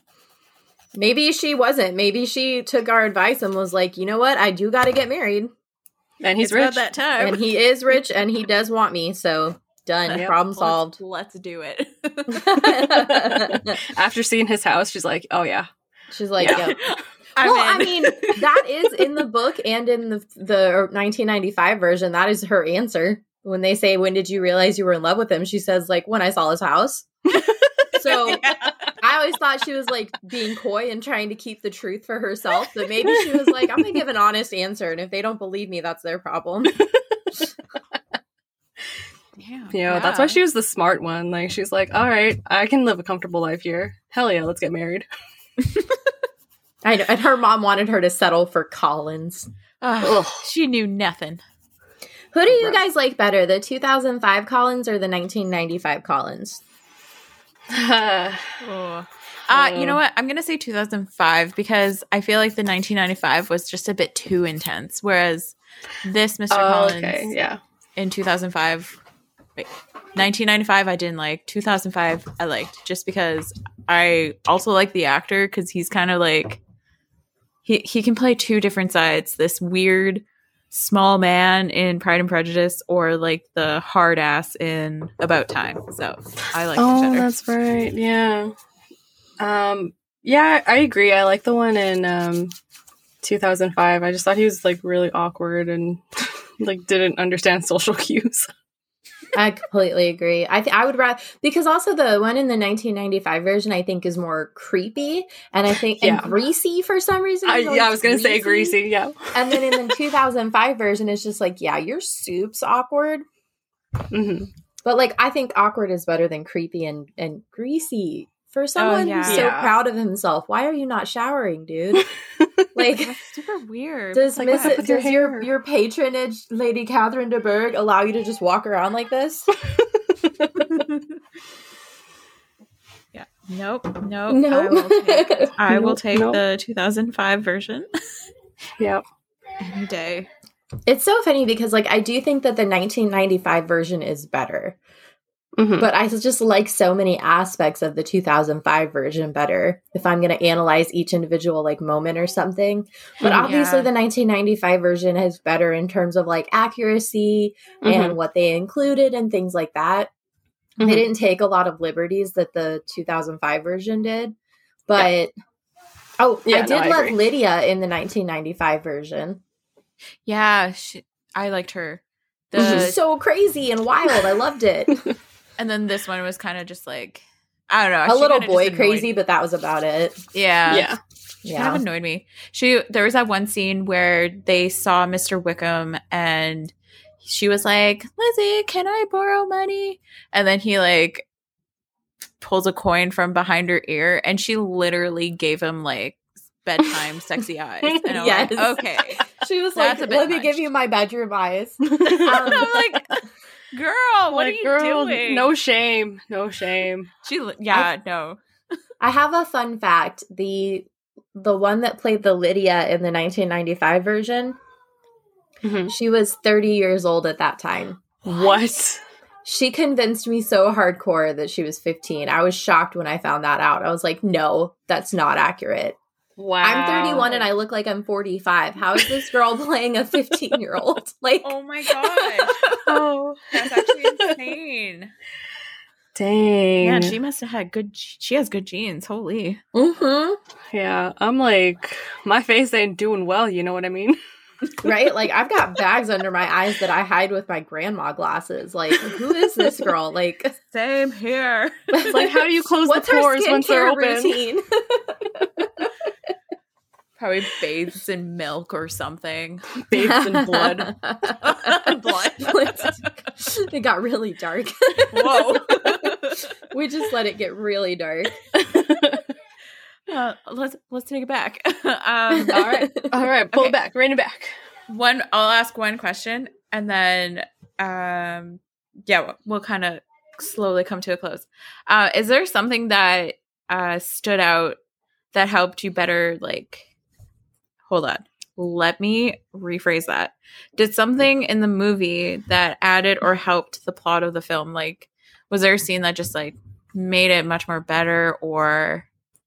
Maybe she wasn't. Maybe she took our advice and was like, you know what? I do got to get married. And he's rich. About that time. And he is rich, and he does want me, so... Done. Yep. Problem solved. Let's do it. After seeing his house, she's like, oh, yeah. She's like, yeah. I mean, that is in the book and in the 1995 version. That is her answer. When they say, when did you realize you were in love with him? She says, like, when I saw his house. So I always thought she was, like, being coy and trying to keep the truth for herself. But maybe she was like, I'm going to give an honest answer. And if they don't believe me, that's their problem. Yeah, that's why she was the smart one. Like, she's like, all right, I can live a comfortable life here. Hell yeah, let's get married. I know. And her mom wanted her to settle for Collins. She knew nothing. Who do you guys like better, the 2005 Collins or the 1995 Collins? You know what? I'm going to say 2005 because I feel like the 1995 was just a bit too intense, whereas this Mr. Collins in 2005... Wait, 1995 I didn't like. 2005 I liked, just because I also like the actor because he's kind of like he can play two different sides, this weird small man in Pride and Prejudice or like the hard ass in About Time. So I like each other. That's right. Yeah. Yeah, I agree. I like the one in 2005. I just thought he was like really awkward and like didn't understand social cues. I completely agree. I would rather, because also the one in the 1995 version I think is more creepy, and I think and greasy for some reason. I was gonna say greasy. Yeah, and then in the 2005 version, it's just like, yeah, your soup's awkward. Mm-hmm. But like, I think awkward is better than creepy and greasy. For someone who's so proud of himself, why are you not showering, dude? Like, that's super weird. Does your patronage, Lady Catherine de Bourgh, allow you to just walk around like this? Yeah. Nope. I will take the 2005 version. Yep. Any day. It's so funny because, like, I do think that the 1995 version is better. Mm-hmm. But I just like so many aspects of the 2005 version better if I'm going to analyze each individual like moment or something. But obviously the 1995 version is better in terms of like accuracy and what they included and things like that. Mm-hmm. They didn't take a lot of liberties that the 2005 version did. But I did love Lydia in the 1995 version. Yeah, I liked her. She's so crazy and wild. I loved it. And then this one was kind of just like, I don't know. A little boy crazy, but that was about it. Yeah. She kind of annoyed me. There was that one scene where they saw Mr. Wickham and she was like, Lizzie, can I borrow money? And then he like pulls a coin from behind her ear and she literally gave him like bedtime sexy eyes. And I'm like, okay. She was like, let me give you my bedroom eyes. I'm like, girl, what are you doing? No shame. No. I have a fun fact. The one that played the Lydia in the 1995 version, she was 30 years old at that time. What? She convinced me so hardcore that she was 15. I was shocked when I found that out. I was like, no, that's not accurate. Wow. I'm 31 and I look like I'm 45. How is this girl playing a 15-year-old? Like, oh my gosh. Oh, that's actually insane. Dang. Yeah, she must have had she has good genes. Holy. Mm-hmm. Yeah, I'm like, my face ain't doing well, you know what I mean? Right? Like, I've got bags under my eyes that I hide with my grandma glasses. Like, who is this girl? Like, same here. Like, how do you close the pores once they're open? Routine? Probably bathes in milk or something. Bathes in blood. Blood. It got really dark. Whoa. We just let it get really dark. Let's take it back. All right. Pull it back. Rein it back. I'll ask one question, and then we'll kind of slowly come to a close. Is there something that stood out that helped you better? Like, hold on. Let me rephrase that. Did something in the movie that added or helped the plot of the film? Like, was there a scene that just like made it much more better, or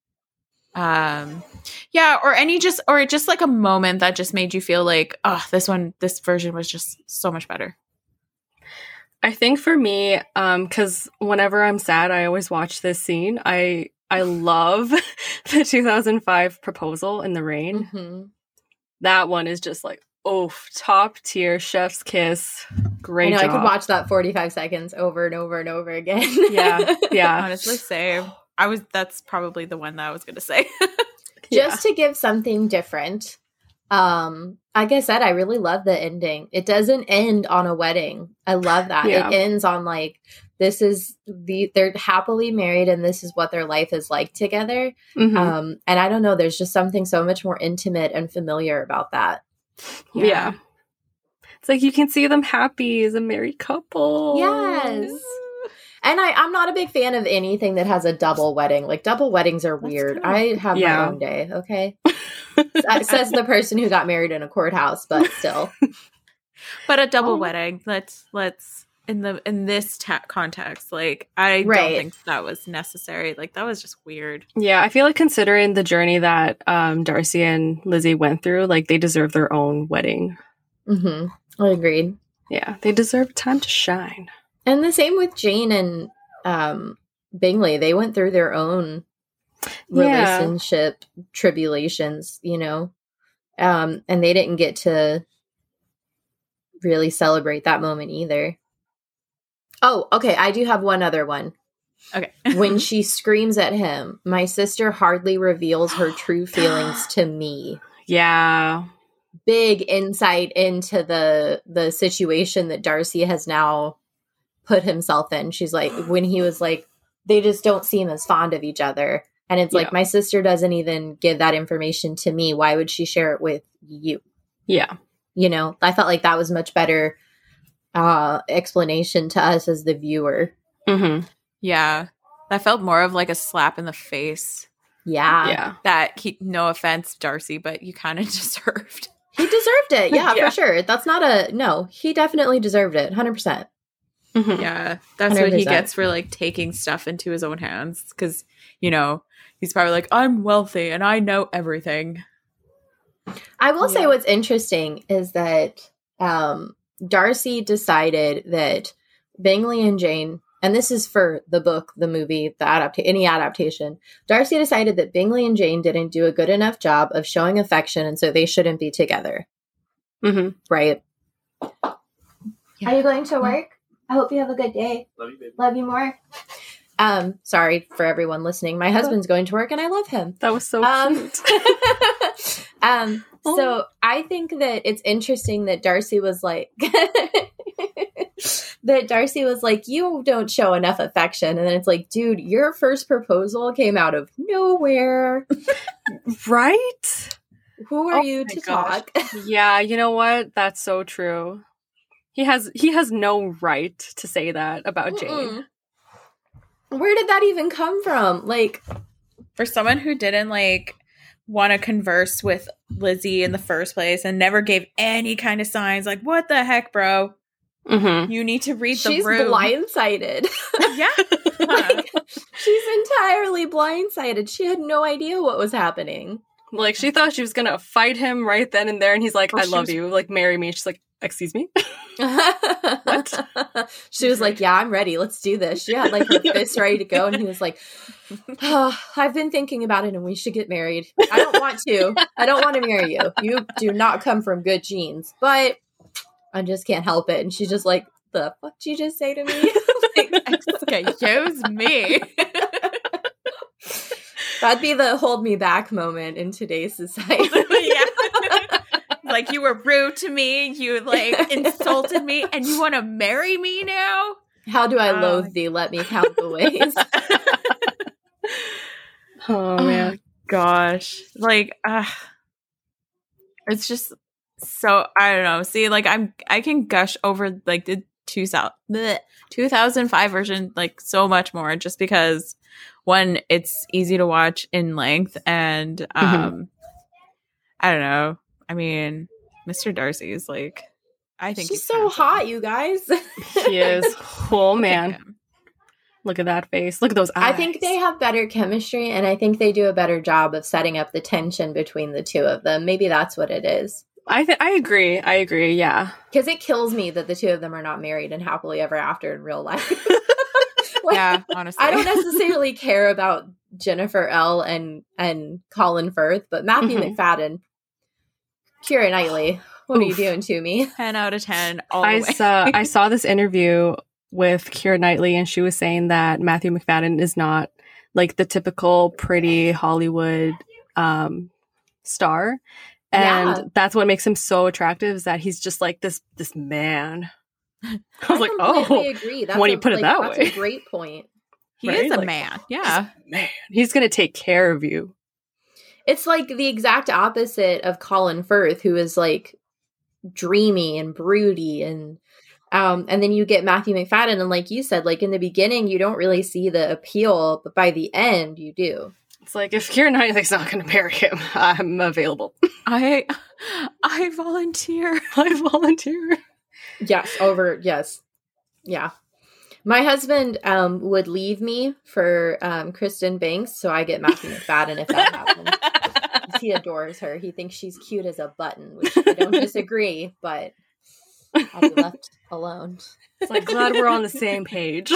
or just like a moment that just made you feel like, oh, this version was just so much better? I think for me, because whenever I'm sad, I always watch this scene. I love the 2005 proposal in the rain. Mm-hmm. That one is just like, top tier, chef's kiss. Great job. I could watch that 45 seconds over and over and over again. Yeah. Honestly, same. That's probably the one that I was going to say. Just to give something different. Like I said, I really love the ending. It doesn't end on a wedding. I love that. Yeah. It ends on like, they're happily married and this is what their life is like together. Mm-hmm. And I don't know, there's just something so much more intimate and familiar about that. Yeah. It's like you can see them happy as a married couple. Yes. And I'm not a big fan of anything that has a double wedding. Like, double weddings are weird. I have my own day, okay? Says the person who got married in a courthouse, but still. But a double wedding, let's in this context, like, I don't think that was necessary. Like, that was just weird. Yeah, I feel like considering the journey that Darcy and Lizzie went through, like, they deserve their own wedding. Mm-hmm. I agreed. Yeah, they deserve time to shine. And the same with Jane and Bingley. They went through their own relationship tribulations, you know, and they didn't get to really celebrate that moment either. Oh, okay. I do have one other one. Okay. When she screams at him, my sister hardly reveals her true feelings to me. Yeah. Big insight into the situation that Darcy has now put himself in. She's like, when he was like, they just don't seem as fond of each other. And it's like, my sister doesn't even give that information to me. Why would she share it with you? Yeah. You know, I felt like that was much better explanation to us as the viewer. Mm-hmm. Yeah. That felt more of like a slap in the face. Yeah. Yeah. That no offense, Darcy, but you kind of deserved. He deserved it. Yeah, for sure. That's not no, he definitely deserved it. 100%. Mm-hmm. Yeah. That's 100%. What he gets for like taking stuff into his own hands. Because, you know, he's probably like, I'm wealthy and I know everything. I will say what's interesting is that Darcy decided that Bingley and Jane, and this is for the book, the movie, any adaptation, Darcy decided that Bingley and Jane didn't do a good enough job of showing affection, and so they shouldn't be together. Mm-hmm. Right? Yeah. Are you going to work? I hope you have a good day. Love you, baby. Love you more. Sorry for everyone listening. My husband's going to work, and I love him. That was so cute. So I think that it's interesting that Darcy was like, you don't show enough affection. And then it's like, dude, your first proposal came out of nowhere. Right? Who are you to talk? Yeah, you know what? That's so true. He has no right to say that about Jane. Where did that even come from? Like, for someone who didn't like want to converse with Lizzie in the first place and never gave any kind of signs, like, what the heck, bro? Mm-hmm. You need to read the she's room. Blindsided. Yeah. Like, she's entirely blindsided. She had no idea what was happening. Like, she thought she was gonna fight him right then and there, and he's like, I love you, like, marry me. She's like, excuse me? What? She was like, yeah, I'm ready. Let's do this. She had like her fists ready to go, and he was like, oh, I've been thinking about it and we should get married. I don't want to marry you. You do not come from good genes, but I just can't help it. And she's just like, the fuck did you just say to me? Like, excuse me. That'd be the hold me back moment in today's society. Yeah. Like, you were rude to me, you like insulted me, and you want to marry me now? How do I loathe thee? Let me count the ways. Oh man, gosh, like, it's just so, I don't know. See, like, I can gush over like the 2005 version like so much more, just because one, it's easy to watch in length, and I don't know. I mean, Mr. Darcy is like, I think she's so hot, you guys. He is. Oh man, look at that face. Look at those eyes. I think they have better chemistry, and I think they do a better job of setting up the tension between the two of them. Maybe that's what it is. I agree. Yeah, because it kills me that the two of them are not married and happily ever after in real life. Like, yeah, honestly, I don't necessarily care about Jennifer L. and Colin Firth, but Matthew McFadden, Keira Knightley, what are you doing to me? 10 out of 10 all the way. I saw this interview with Keira Knightley, and she was saying that Matthew McFadden is not like the typical pretty Hollywood star, and that's what makes him so attractive, is that he's just like this man. I was like, completely agree. When you put it that that's way, a great point. He is a man. Yeah, man. He's gonna take care of you. It's like the exact opposite of Colin Firth, who is like dreamy and broody, and then you get Matthew McFadden, and like you said, like in the beginning you don't really see the appeal, but by the end you do. It's like, if Keira Knightley's not going to marry him, I'm available. I volunteer. I volunteer. Yes. Yeah. My husband would leave me for Kristen Banks, so I get Matthew McFadden if that happens. He adores her. He thinks she's cute as a button, which I don't disagree, but I'll be left alone. It's like, glad we're on the same page.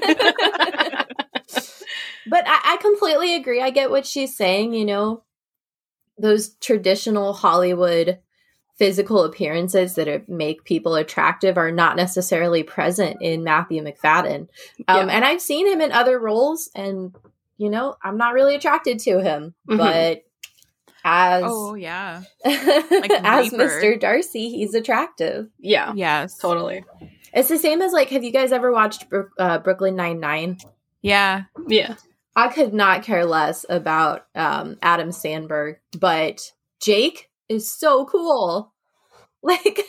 But I completely agree. I get what she's saying, you know, those traditional Hollywood physical appearances that make people attractive are not necessarily present in Matthew McFadden. And I've seen him in other roles, and, you know, I'm not really attracted to him, but as as Mr. Darcy, he's attractive. Yeah. Yes. Totally. It's the same as, like, have you guys ever watched Brooklyn Nine-Nine? Yeah. Yeah. I could not care less about Adam Sandberg, but Jake is so cool. Like,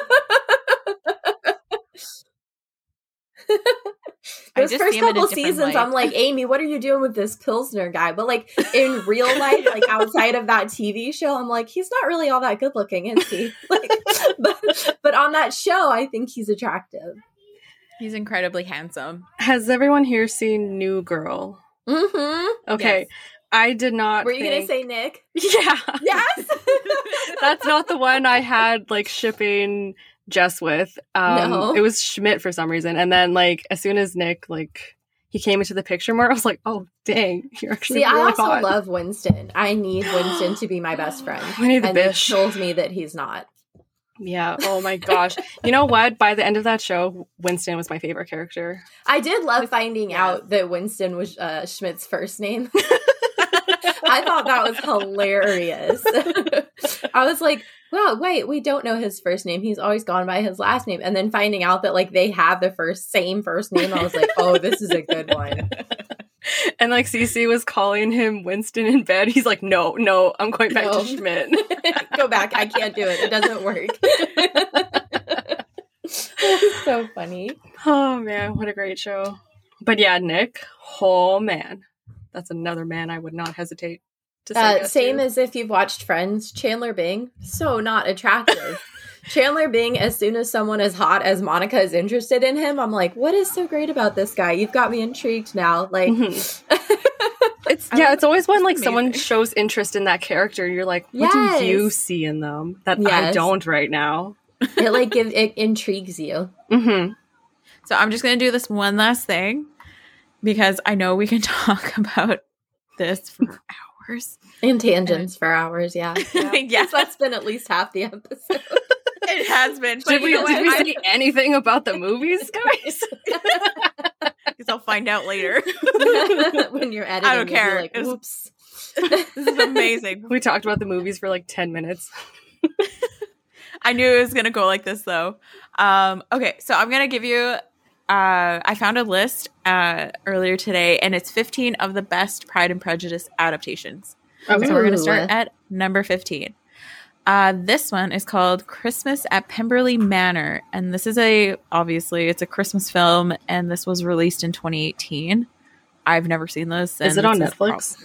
those first couple seasons, I'm like, Amy, what are you doing with this Pilsner guy? But like in real life, like outside of that TV show, I'm like, he's not really all that good looking, is he? Like, but on that show, I think he's attractive. He's incredibly handsome. Has everyone here seen New Girl? Mm-hmm. Okay. Yes. I did not. Were you going to say Nick? Yeah. Yes. That's not the one I had like shipping Jess with. No. It was Schmidt for some reason. And then like as soon as Nick like he came into the picture more, I was like, oh dang, you're actually really I also hot. love Winston. I need Winston to be my best friend. We need the and bish. he told me that he's not. Yeah. Oh my gosh. You know what? By the end of that show, Winston was my favorite character. I did love finding out that Winston was Schmidt's first name. I thought that was hilarious. I was like, wow, wait, we don't know his first name. He's always gone by his last name. And then finding out that like they have the same first name, I was like, oh, this is a good one. And like Cece was calling him Winston in bed. He's like, no, I'm going back to Schmidt. Go back. I can't do it. It doesn't work. So funny. Oh man, what a great show. But yeah, Nick, oh man. That's another man I would not hesitate to say yes same to. as if you've watched Friends, Chandler Bing, so not attractive. Chandler Bing, as soon as someone as hot as Monica is interested in him, I'm like, what is so great about this guy? You've got me intrigued now. Like, it's always when like someone shows interest in that character, you're like, what do you see in them that I don't right now? It intrigues you. Mm-hmm. So I'm just going to do this one last thing because I know we can talk about this for hours. In tangents for hours, yeah. Yes, that's been at least half the episode. It has been. Did we say anything about the movies, guys? Because I'll find out later. When you're editing, I don't care. Like, whoops. This is amazing. We talked about the movies for like 10 minutes. I knew it was going to go like this, though. Okay, so I'm going to give you... I found a list earlier today, and it's 15 of the best Pride and Prejudice adaptations. Okay. So we're going to start at number 15. This one is called Christmas at Pemberley Manor, and this is obviously it's a Christmas film, and this was released in 2018. I've never seen this. Is it on Netflix?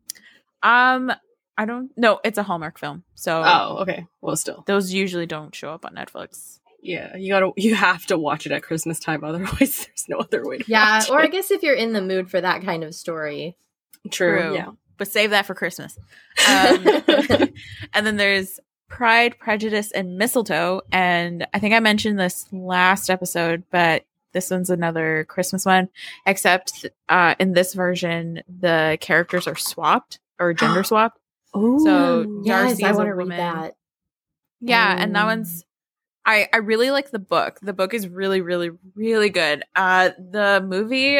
I don't know. It's a Hallmark film. So okay. Well, still. Those usually don't show up on Netflix. Yeah, you have to watch it at Christmas time, otherwise there's no other way to watch it. Or I guess if you're in the mood for that kind of story. True. Yeah. But save that for Christmas. And then there's Pride, Prejudice, and Mistletoe. And I think I mentioned this last episode, but this one's another Christmas one. Except in this version, the characters are swapped or gender swapped. Oh, so yes, Darcy I is want a to read woman. that. Yeah, and that one's... I really like the book. The book is really, really, really good. The movie,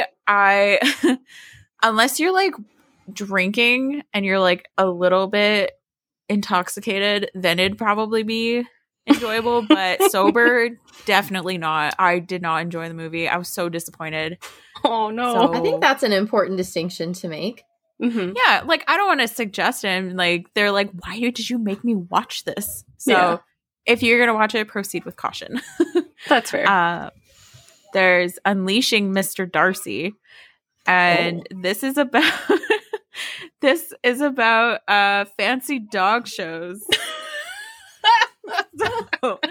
unless you're like drinking and you're like a little bit intoxicated, then it'd probably be enjoyable. But sober, definitely not. I did not enjoy the movie. I was so disappointed. Oh no! So, I think that's an important distinction to make. Mm-hmm. Yeah, like I don't want to suggest it. Like they're like, why did you make me watch this? So if you're gonna watch it, proceed with caution. That's fair. There's Unleashing Mr. Darcy, and this is about fancy dog shows. So,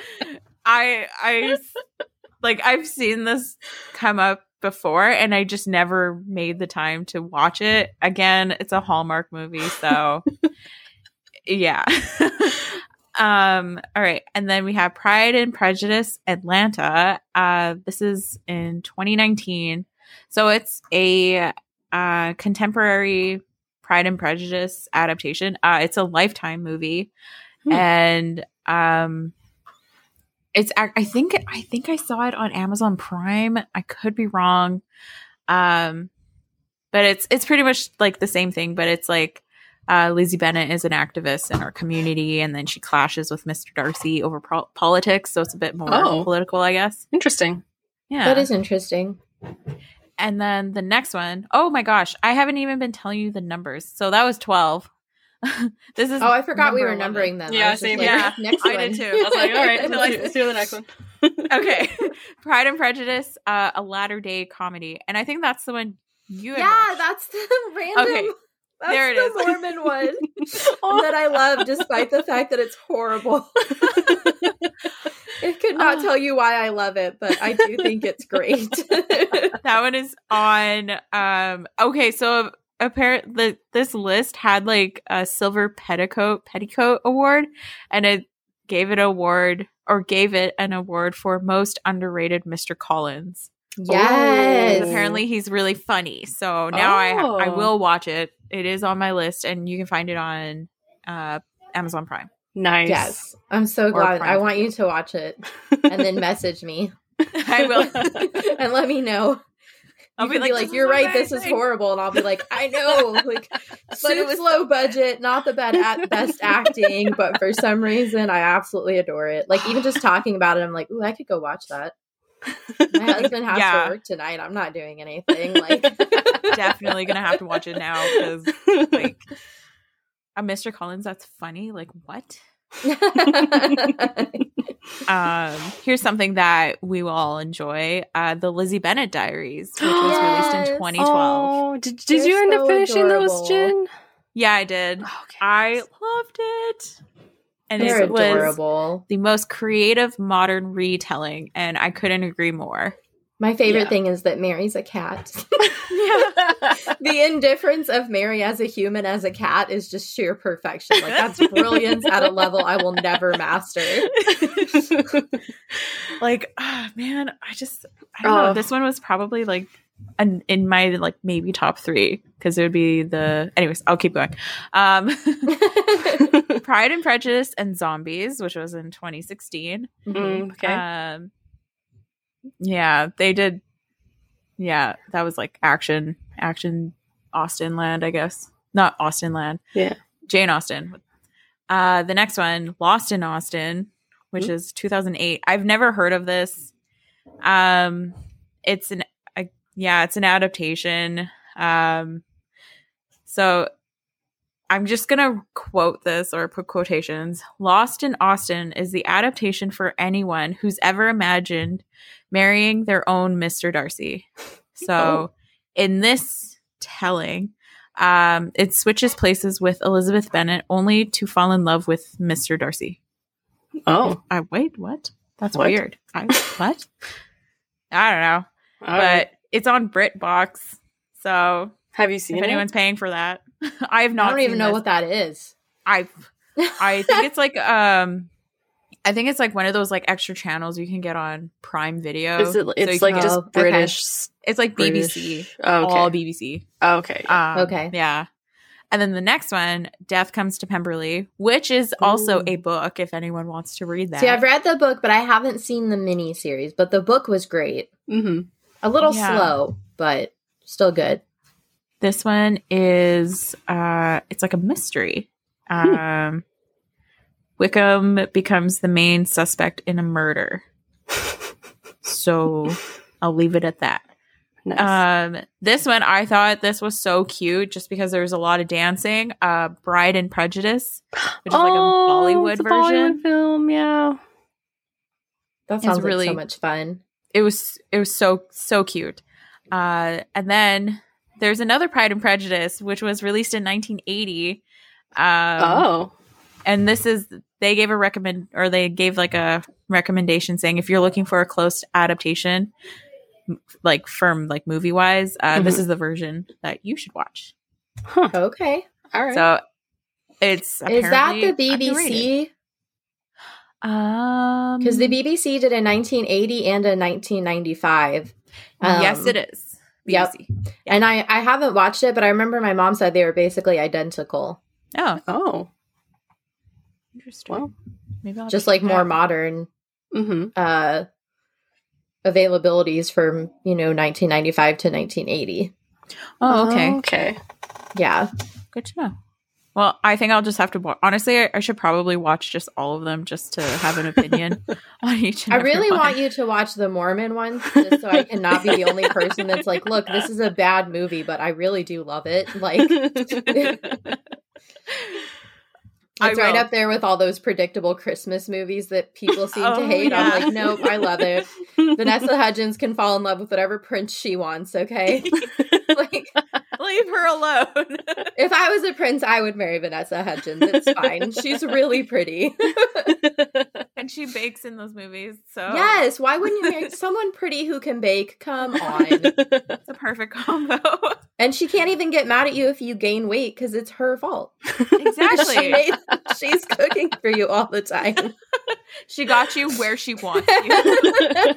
I've seen this come up before, and I just never made the time to watch it. Again, it's a Hallmark movie, so yeah. All right, and then we have Pride and Prejudice Atlanta. This is in 2019, so it's a contemporary Pride and Prejudice adaptation. It's a Lifetime movie, and It's I think I saw it on Amazon Prime. I could be wrong. But it's pretty much like the same thing, but it's like Lizzie Bennet is an activist in our community, and then she clashes with Mr. Darcy over politics, so it's a bit more political, I guess. Interesting. Yeah. That is interesting. And then the next one, oh my gosh, I haven't even been telling you the numbers. So that was 12. This is I forgot we were 11. numbering them. Yeah, same like, here. Next I one. did too. I was like, all right, let's do the next one. Okay. Pride and Prejudice, a latter day comedy. And I think that's the one you had Yeah, watched. that's the random. Okay. That's There it the is. Mormon one that I love, despite the fact that it's horrible. I could not tell you why I love it, but I do think it's great. That one is on okay, so apparently this list had like a silver petticoat award, and it gave it an award for most underrated Mr. Collins. Yes. Apparently he's really funny. So now I will watch it. It is on my list, and you can find it on Amazon Prime. Nice. Yes. I'm so glad. Prime I want you to watch it and then message me. I will. And let me know. I'll You can be like, "This you're is right, this is amazing." horrible. And I'll be like, I know. Like, But it was low so budget, not the best acting, but for some reason, I absolutely adore it. Like, even just talking about it, I'm like, ooh, I could go watch that. My husband has Yeah. to work tonight. I'm not doing anything. Like, Definitely gonna have to watch it now, because like a Mr. Collins that's funny. Like, what? Here's something that we will all enjoy: the Lizzie Bennet Diaries, which was released in Yes. 2012. Oh, did They're you end up so finishing adorable. those, Jen? Yeah, I did. Okay. I loved it, and They're it was adorable. the most creative modern retelling, and I couldn't agree more. My favorite Yeah. thing is that Mary's a cat. Yeah. The indifference of Mary as a human as a cat is just sheer perfection. Like, that's brilliance at a level I will never master. Like, man, I don't know. This one was probably like in my like maybe top 3, because it would be anyways, I'll keep going. Pride and Prejudice and Zombies, which was in 2016. Okay. Yeah, they did. Yeah, that was like action Austen land, I guess. Not Austen land. Yeah. Jane Austen. The next one, Lost in Austen, which is 2008. I've never heard of this. It's an adaptation. So I'm just gonna quote this or put quotations. Lost in Austen is the adaptation for anyone who's ever imagined marrying their own Mr. Darcy. So in this telling, it switches places with Elizabeth Bennet only to fall in love with Mr. Darcy. Oh. Wait, what? That's What? weird. What? I don't know. All right. But it's on BritBox. So Have you seen if it? anyone's paying for that, I have not. I don't even seen know this. what that is. I think it's like I think it's like one of those like extra channels you can get on Prime Video. Is it? So It's you like can- just okay. British. it's like British. BBC, Oh, okay. all BBC. Oh, okay. Okay. Yeah. And then the next one, Death Comes to Pemberley, which is also Ooh. a book if anyone wants to read that. See, I've read the book, but I haven't seen the mini series. But the book was great. Mm-hmm. A little Yeah. slow, but still good. This one is it's like a mystery. Wickham becomes the main suspect in a murder. So I'll leave it at that. Nice. This one, I thought this was so cute just because there was a lot of dancing. Bride and Prejudice, which is like a Bollywood it's a version. Bollywood film, yeah. That sounds really- like so much fun. It was so cute. And then there's another Pride and Prejudice, which was released in 1980. And this is they gave like a recommendation saying if you're looking for a close adaptation, like from like movie wise, this is the version that you should watch. Okay. All right. So it's Is that the apparently BBC? underrated. Because the BBC did a 1980 and a 1995. Yes, it is. Yep. BBC. And I haven't watched it, but I remember my mom said they were basically identical. Oh, Oh, interesting. well. Maybe I'll just check like it more out. modern Mm-hmm. availabilities from 1995 to 1980. Oh, okay. Okay. Yeah. Good to know. Well, I think I'll just have to watch. Honestly, I should probably watch just all of them just to have an opinion on each and I every really one. want you to watch the Mormon one just so I cannot be the only person that's like, look, this is a bad movie, but I really do love it. Like, I it's right will. up there with all those predictable Christmas movies that people seem to Oh, hate. yeah. I'm like, nope, I love it. Vanessa Hudgens can fall in love with whatever prince she wants, okay? Like, Leave her alone. if I was a prince, I would marry Vanessa Hudgens. It's fine. She's really pretty. And she bakes in those movies, so Yes, why wouldn't you marry someone pretty who can bake? Come on. it's a perfect combo. And she can't even get mad at you if you gain weight because it's her fault. Exactly. She's cooking for you all the time. She got you where she wants you.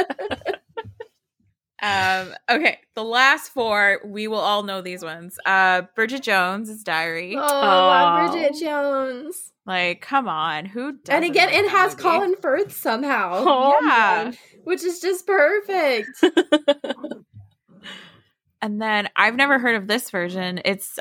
Okay, the last four, we will all know these ones. Bridget Jones' Diary. Oh, I love Bridget Jones. Like, come on, who doesn't? And again, like it that has movie? Colin Firth somehow. Oh, Yeah. Which is just perfect. And then I've never heard of this version. It's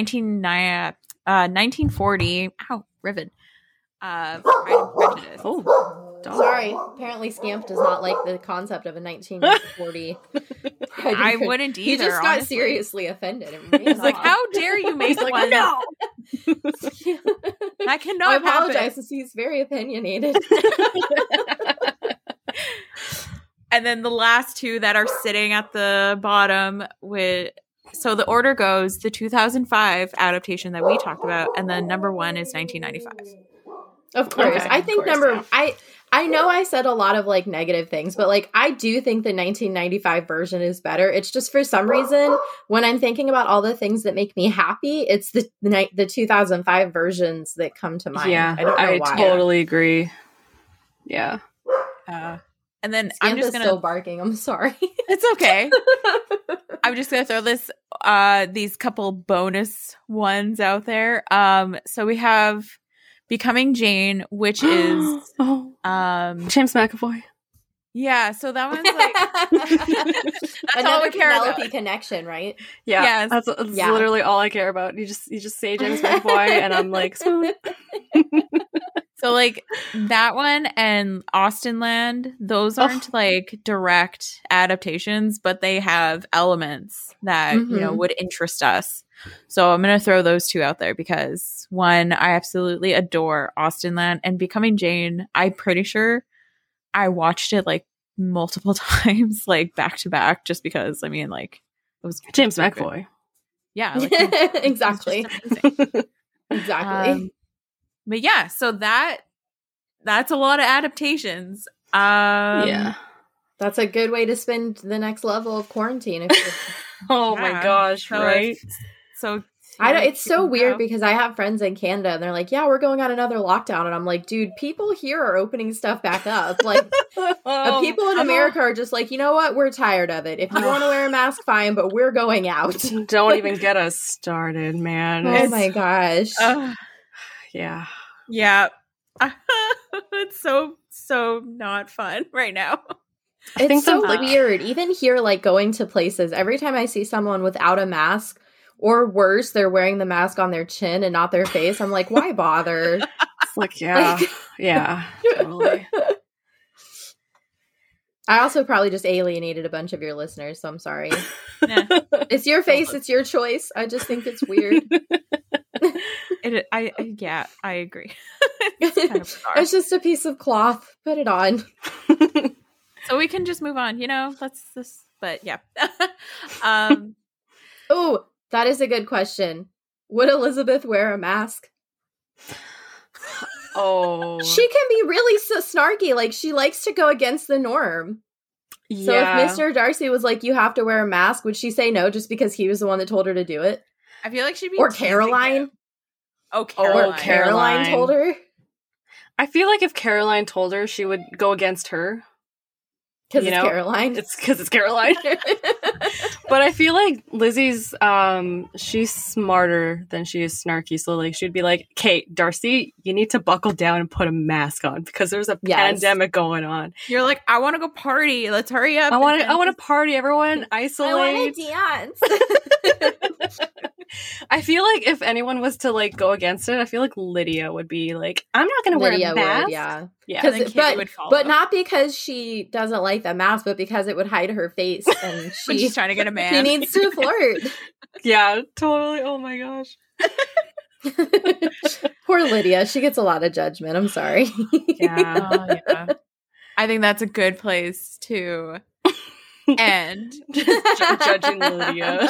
1940. Ow, Riven. Pride and Prejudice. Oh, dog. Sorry. Apparently Scamp does not like the concept of a 1940. I wouldn't either. He just got honestly. seriously offended. He's like, how dare you make He's like, one? no. That I cannot apologize, happen. since he's very opinionated. And then the last two that are sitting at the bottom so the order goes the 2005 adaptation that we talked about, and then number one is 1995. Of course. Okay, I think of course, I know I said a lot of like negative things, but like I do think the 1995 version is better. It's just for some reason when I'm thinking about all the things that make me happy, it's the 2005 versions that come to mind. Yeah, I don't know I why. totally agree. Yeah. And then I'm I'm just still gonna. barking. I'm sorry. It's okay. I'm just gonna throw these couple bonus ones out there. So we have Becoming Jane, which is Oh, James McAvoy. yeah. So that one's like that's all Another we care about. Penelope connection, right? Yeah, Yes. that's Yeah. literally all I care about. You just say James McAvoy, and I'm like, swoon. So like that one and Austin Land, those aren't like direct adaptations, but they have elements that, Mhm. would interest us. So I'm going to throw those two out there because one, I absolutely adore Austin Land, and Becoming Jane, I'm pretty sure I watched it like multiple times, like back to back, just because, I mean, like it was James so good. McAvoy. Yeah. Like, Exactly. it's just amazing. Exactly. But yeah, so that's a lot of adaptations. Yeah. That's a good way to spend the next level of quarantine. If you're Oh Yeah. my gosh! So Right? So I don't, it's so weird Wow. because I have friends in Canada and they're like, yeah, we're going on another lockdown. And I'm like, dude, people here are opening stuff back up. Like, people in America are just like, you know what? We're tired of it. If you want to wear a mask, fine, but we're going out. Don't even get us started, man. Oh It's- my gosh. Yeah. Yeah. It's so not fun right now. It's think so that, like- weird. Even here, like going to places, every time I see someone without a mask, or worse, they're wearing the mask on their chin and not their face, I'm like, why bother? It's like, yeah. Like- Yeah. Totally. I also probably just alienated a bunch of your listeners, so I'm sorry. Yeah. It's your face, it's your choice. I just think it's weird. I agree. It's kind of bizarre. It's just a piece of cloth. Put it on. So we can just move on, let's this, but yeah. Oh, that is a good question. Would Elizabeth wear a mask? Oh. She can be really snarky. Like, she likes to go against the norm. So yeah. if Mr. Darcy was like, you have to wear a mask, would she say no just because he was the one that told her to do it? I feel like she'd be Or teasing Caroline? him. Oh, Or Caroline. Caroline told her? I feel like if Caroline told her, she would go against her. Because You it's know, Caroline. It's because it's Caroline. But I feel like Lizzie's, she's smarter than she is snarky. So, like, she'd be like, Kate, Darcy, you need to buckle down and put a mask on because there's a pandemic going on. You're like, I want to go party. Let's hurry up. I want to party. Everyone isolate. I want to dance. I feel like if anyone was to, like, go against it, I feel like Lydia would be like, I'm not going to wear a mask. Yeah. Yeah. And then Kitty would follow. But not because she doesn't like the mask, but because it would hide her face, and When she's trying to get a man. she needs to flirt. Yeah, totally. Oh my gosh. Poor Lydia. She gets a lot of judgment. I'm sorry. Yeah. Oh, yeah. I think that's a good place to end. Judging Lydia.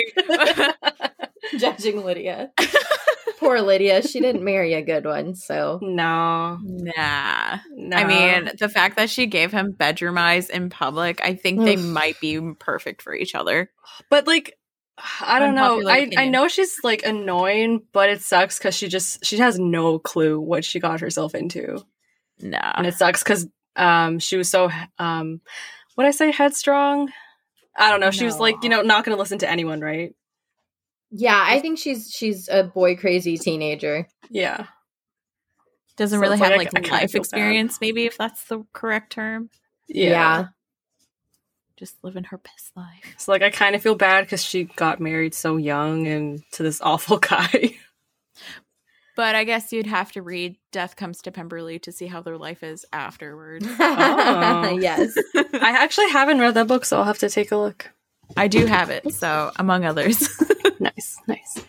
Judging Lydia. Poor Lydia. She didn't marry a good one, so. No. Nah. No. I mean, the fact that she gave him bedroom eyes in public, I think they might be perfect for each other. But, like, I don't know. Unpopular I opinion. know she's, like, annoying, but it sucks because she has no clue what she got herself into. Nah. And it sucks because she was so, what'd I say, headstrong? I don't know. She was, like, not going to listen to anyone, right? Yeah, I think she's a boy crazy teenager. Yeah. Doesn't So really it's have, like, I kinda life feel experience, maybe, if that's the correct term. Yeah. Just living her best life. So, like, I kind of feel bad because she got married so young and to this awful guy. But I guess you'd have to read Death Comes to Pemberley to see how their life is afterwards. Oh. Yes. I actually haven't read that book, so I'll have to take a look. I do have it, so among others. Nice.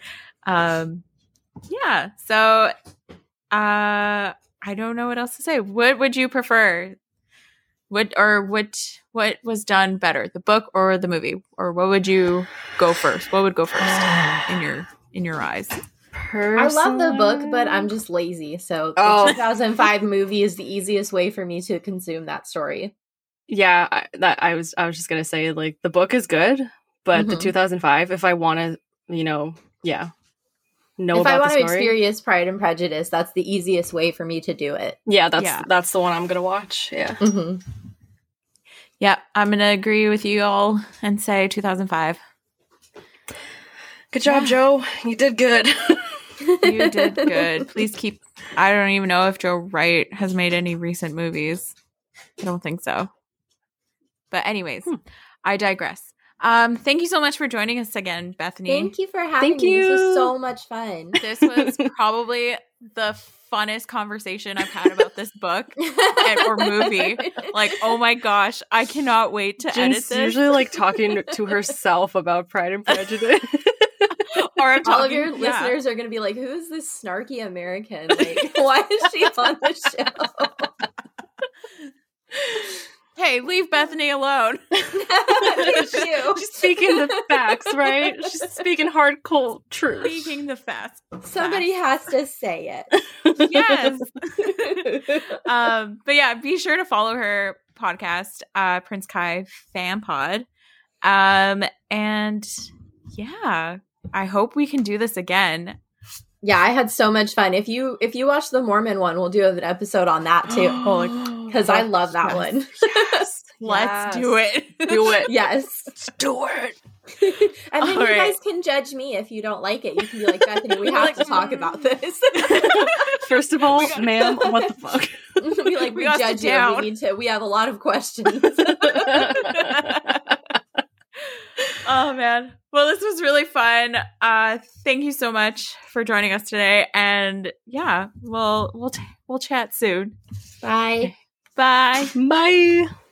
Yeah. So I don't know what else to say. What would you prefer? What was done better, the book or the movie? Or what would you go first? What would go first in your eyes? I love the book, but I'm just lazy. So the 2005 movie is the easiest way for me to consume that story. Yeah, I was just gonna say, like, the book is good, but the 2005, if I want to, know If about I want the to story, experience Pride and Prejudice, that's the easiest way for me to do it. yeah, that's the one I'm gonna watch. Yeah, Yeah, I'm gonna agree with you all and say 2005. good job, Joe. You did good. You did good. Please keep. I don't even know if Joe Wright has made any recent movies. I don't think so. But anyways, I digress. Thank you so much for joining us again, Bethany. Thank you for having me. This was so much fun. This was probably the funnest conversation I've had about this book or movie. Like, oh my gosh, I cannot wait to edit Jen's this. usually like talking to herself about Pride and Prejudice. Or I'm All talking, of your listeners are going to be like, who is this snarky American? Like, why is she on the show? Hey, leave Bethany alone. Thank you. She's speaking the facts, right? She's speaking hard, cold truth. Speaking the fast. Somebody has to say it. Yes. But yeah, be sure to follow her podcast, Prince Kai Fan Pod. And yeah, I hope we can do this again. Yeah, I had so much fun. If you watch the Mormon one, we'll do an episode on that too. Because I love that one. Yes. Let's do it. Do it. Yes. Let's do it. And then All you right. guys can judge me if you don't like it. You can be like, Bethany, we have to talk about this. First of all, ma'am, what the fuck? Be like, we got judge you down. you. We have a lot of questions. Oh man. Well, this was really fun. Thank you so much for joining us today. And yeah, we'll chat soon. Bye. Bye. Bye.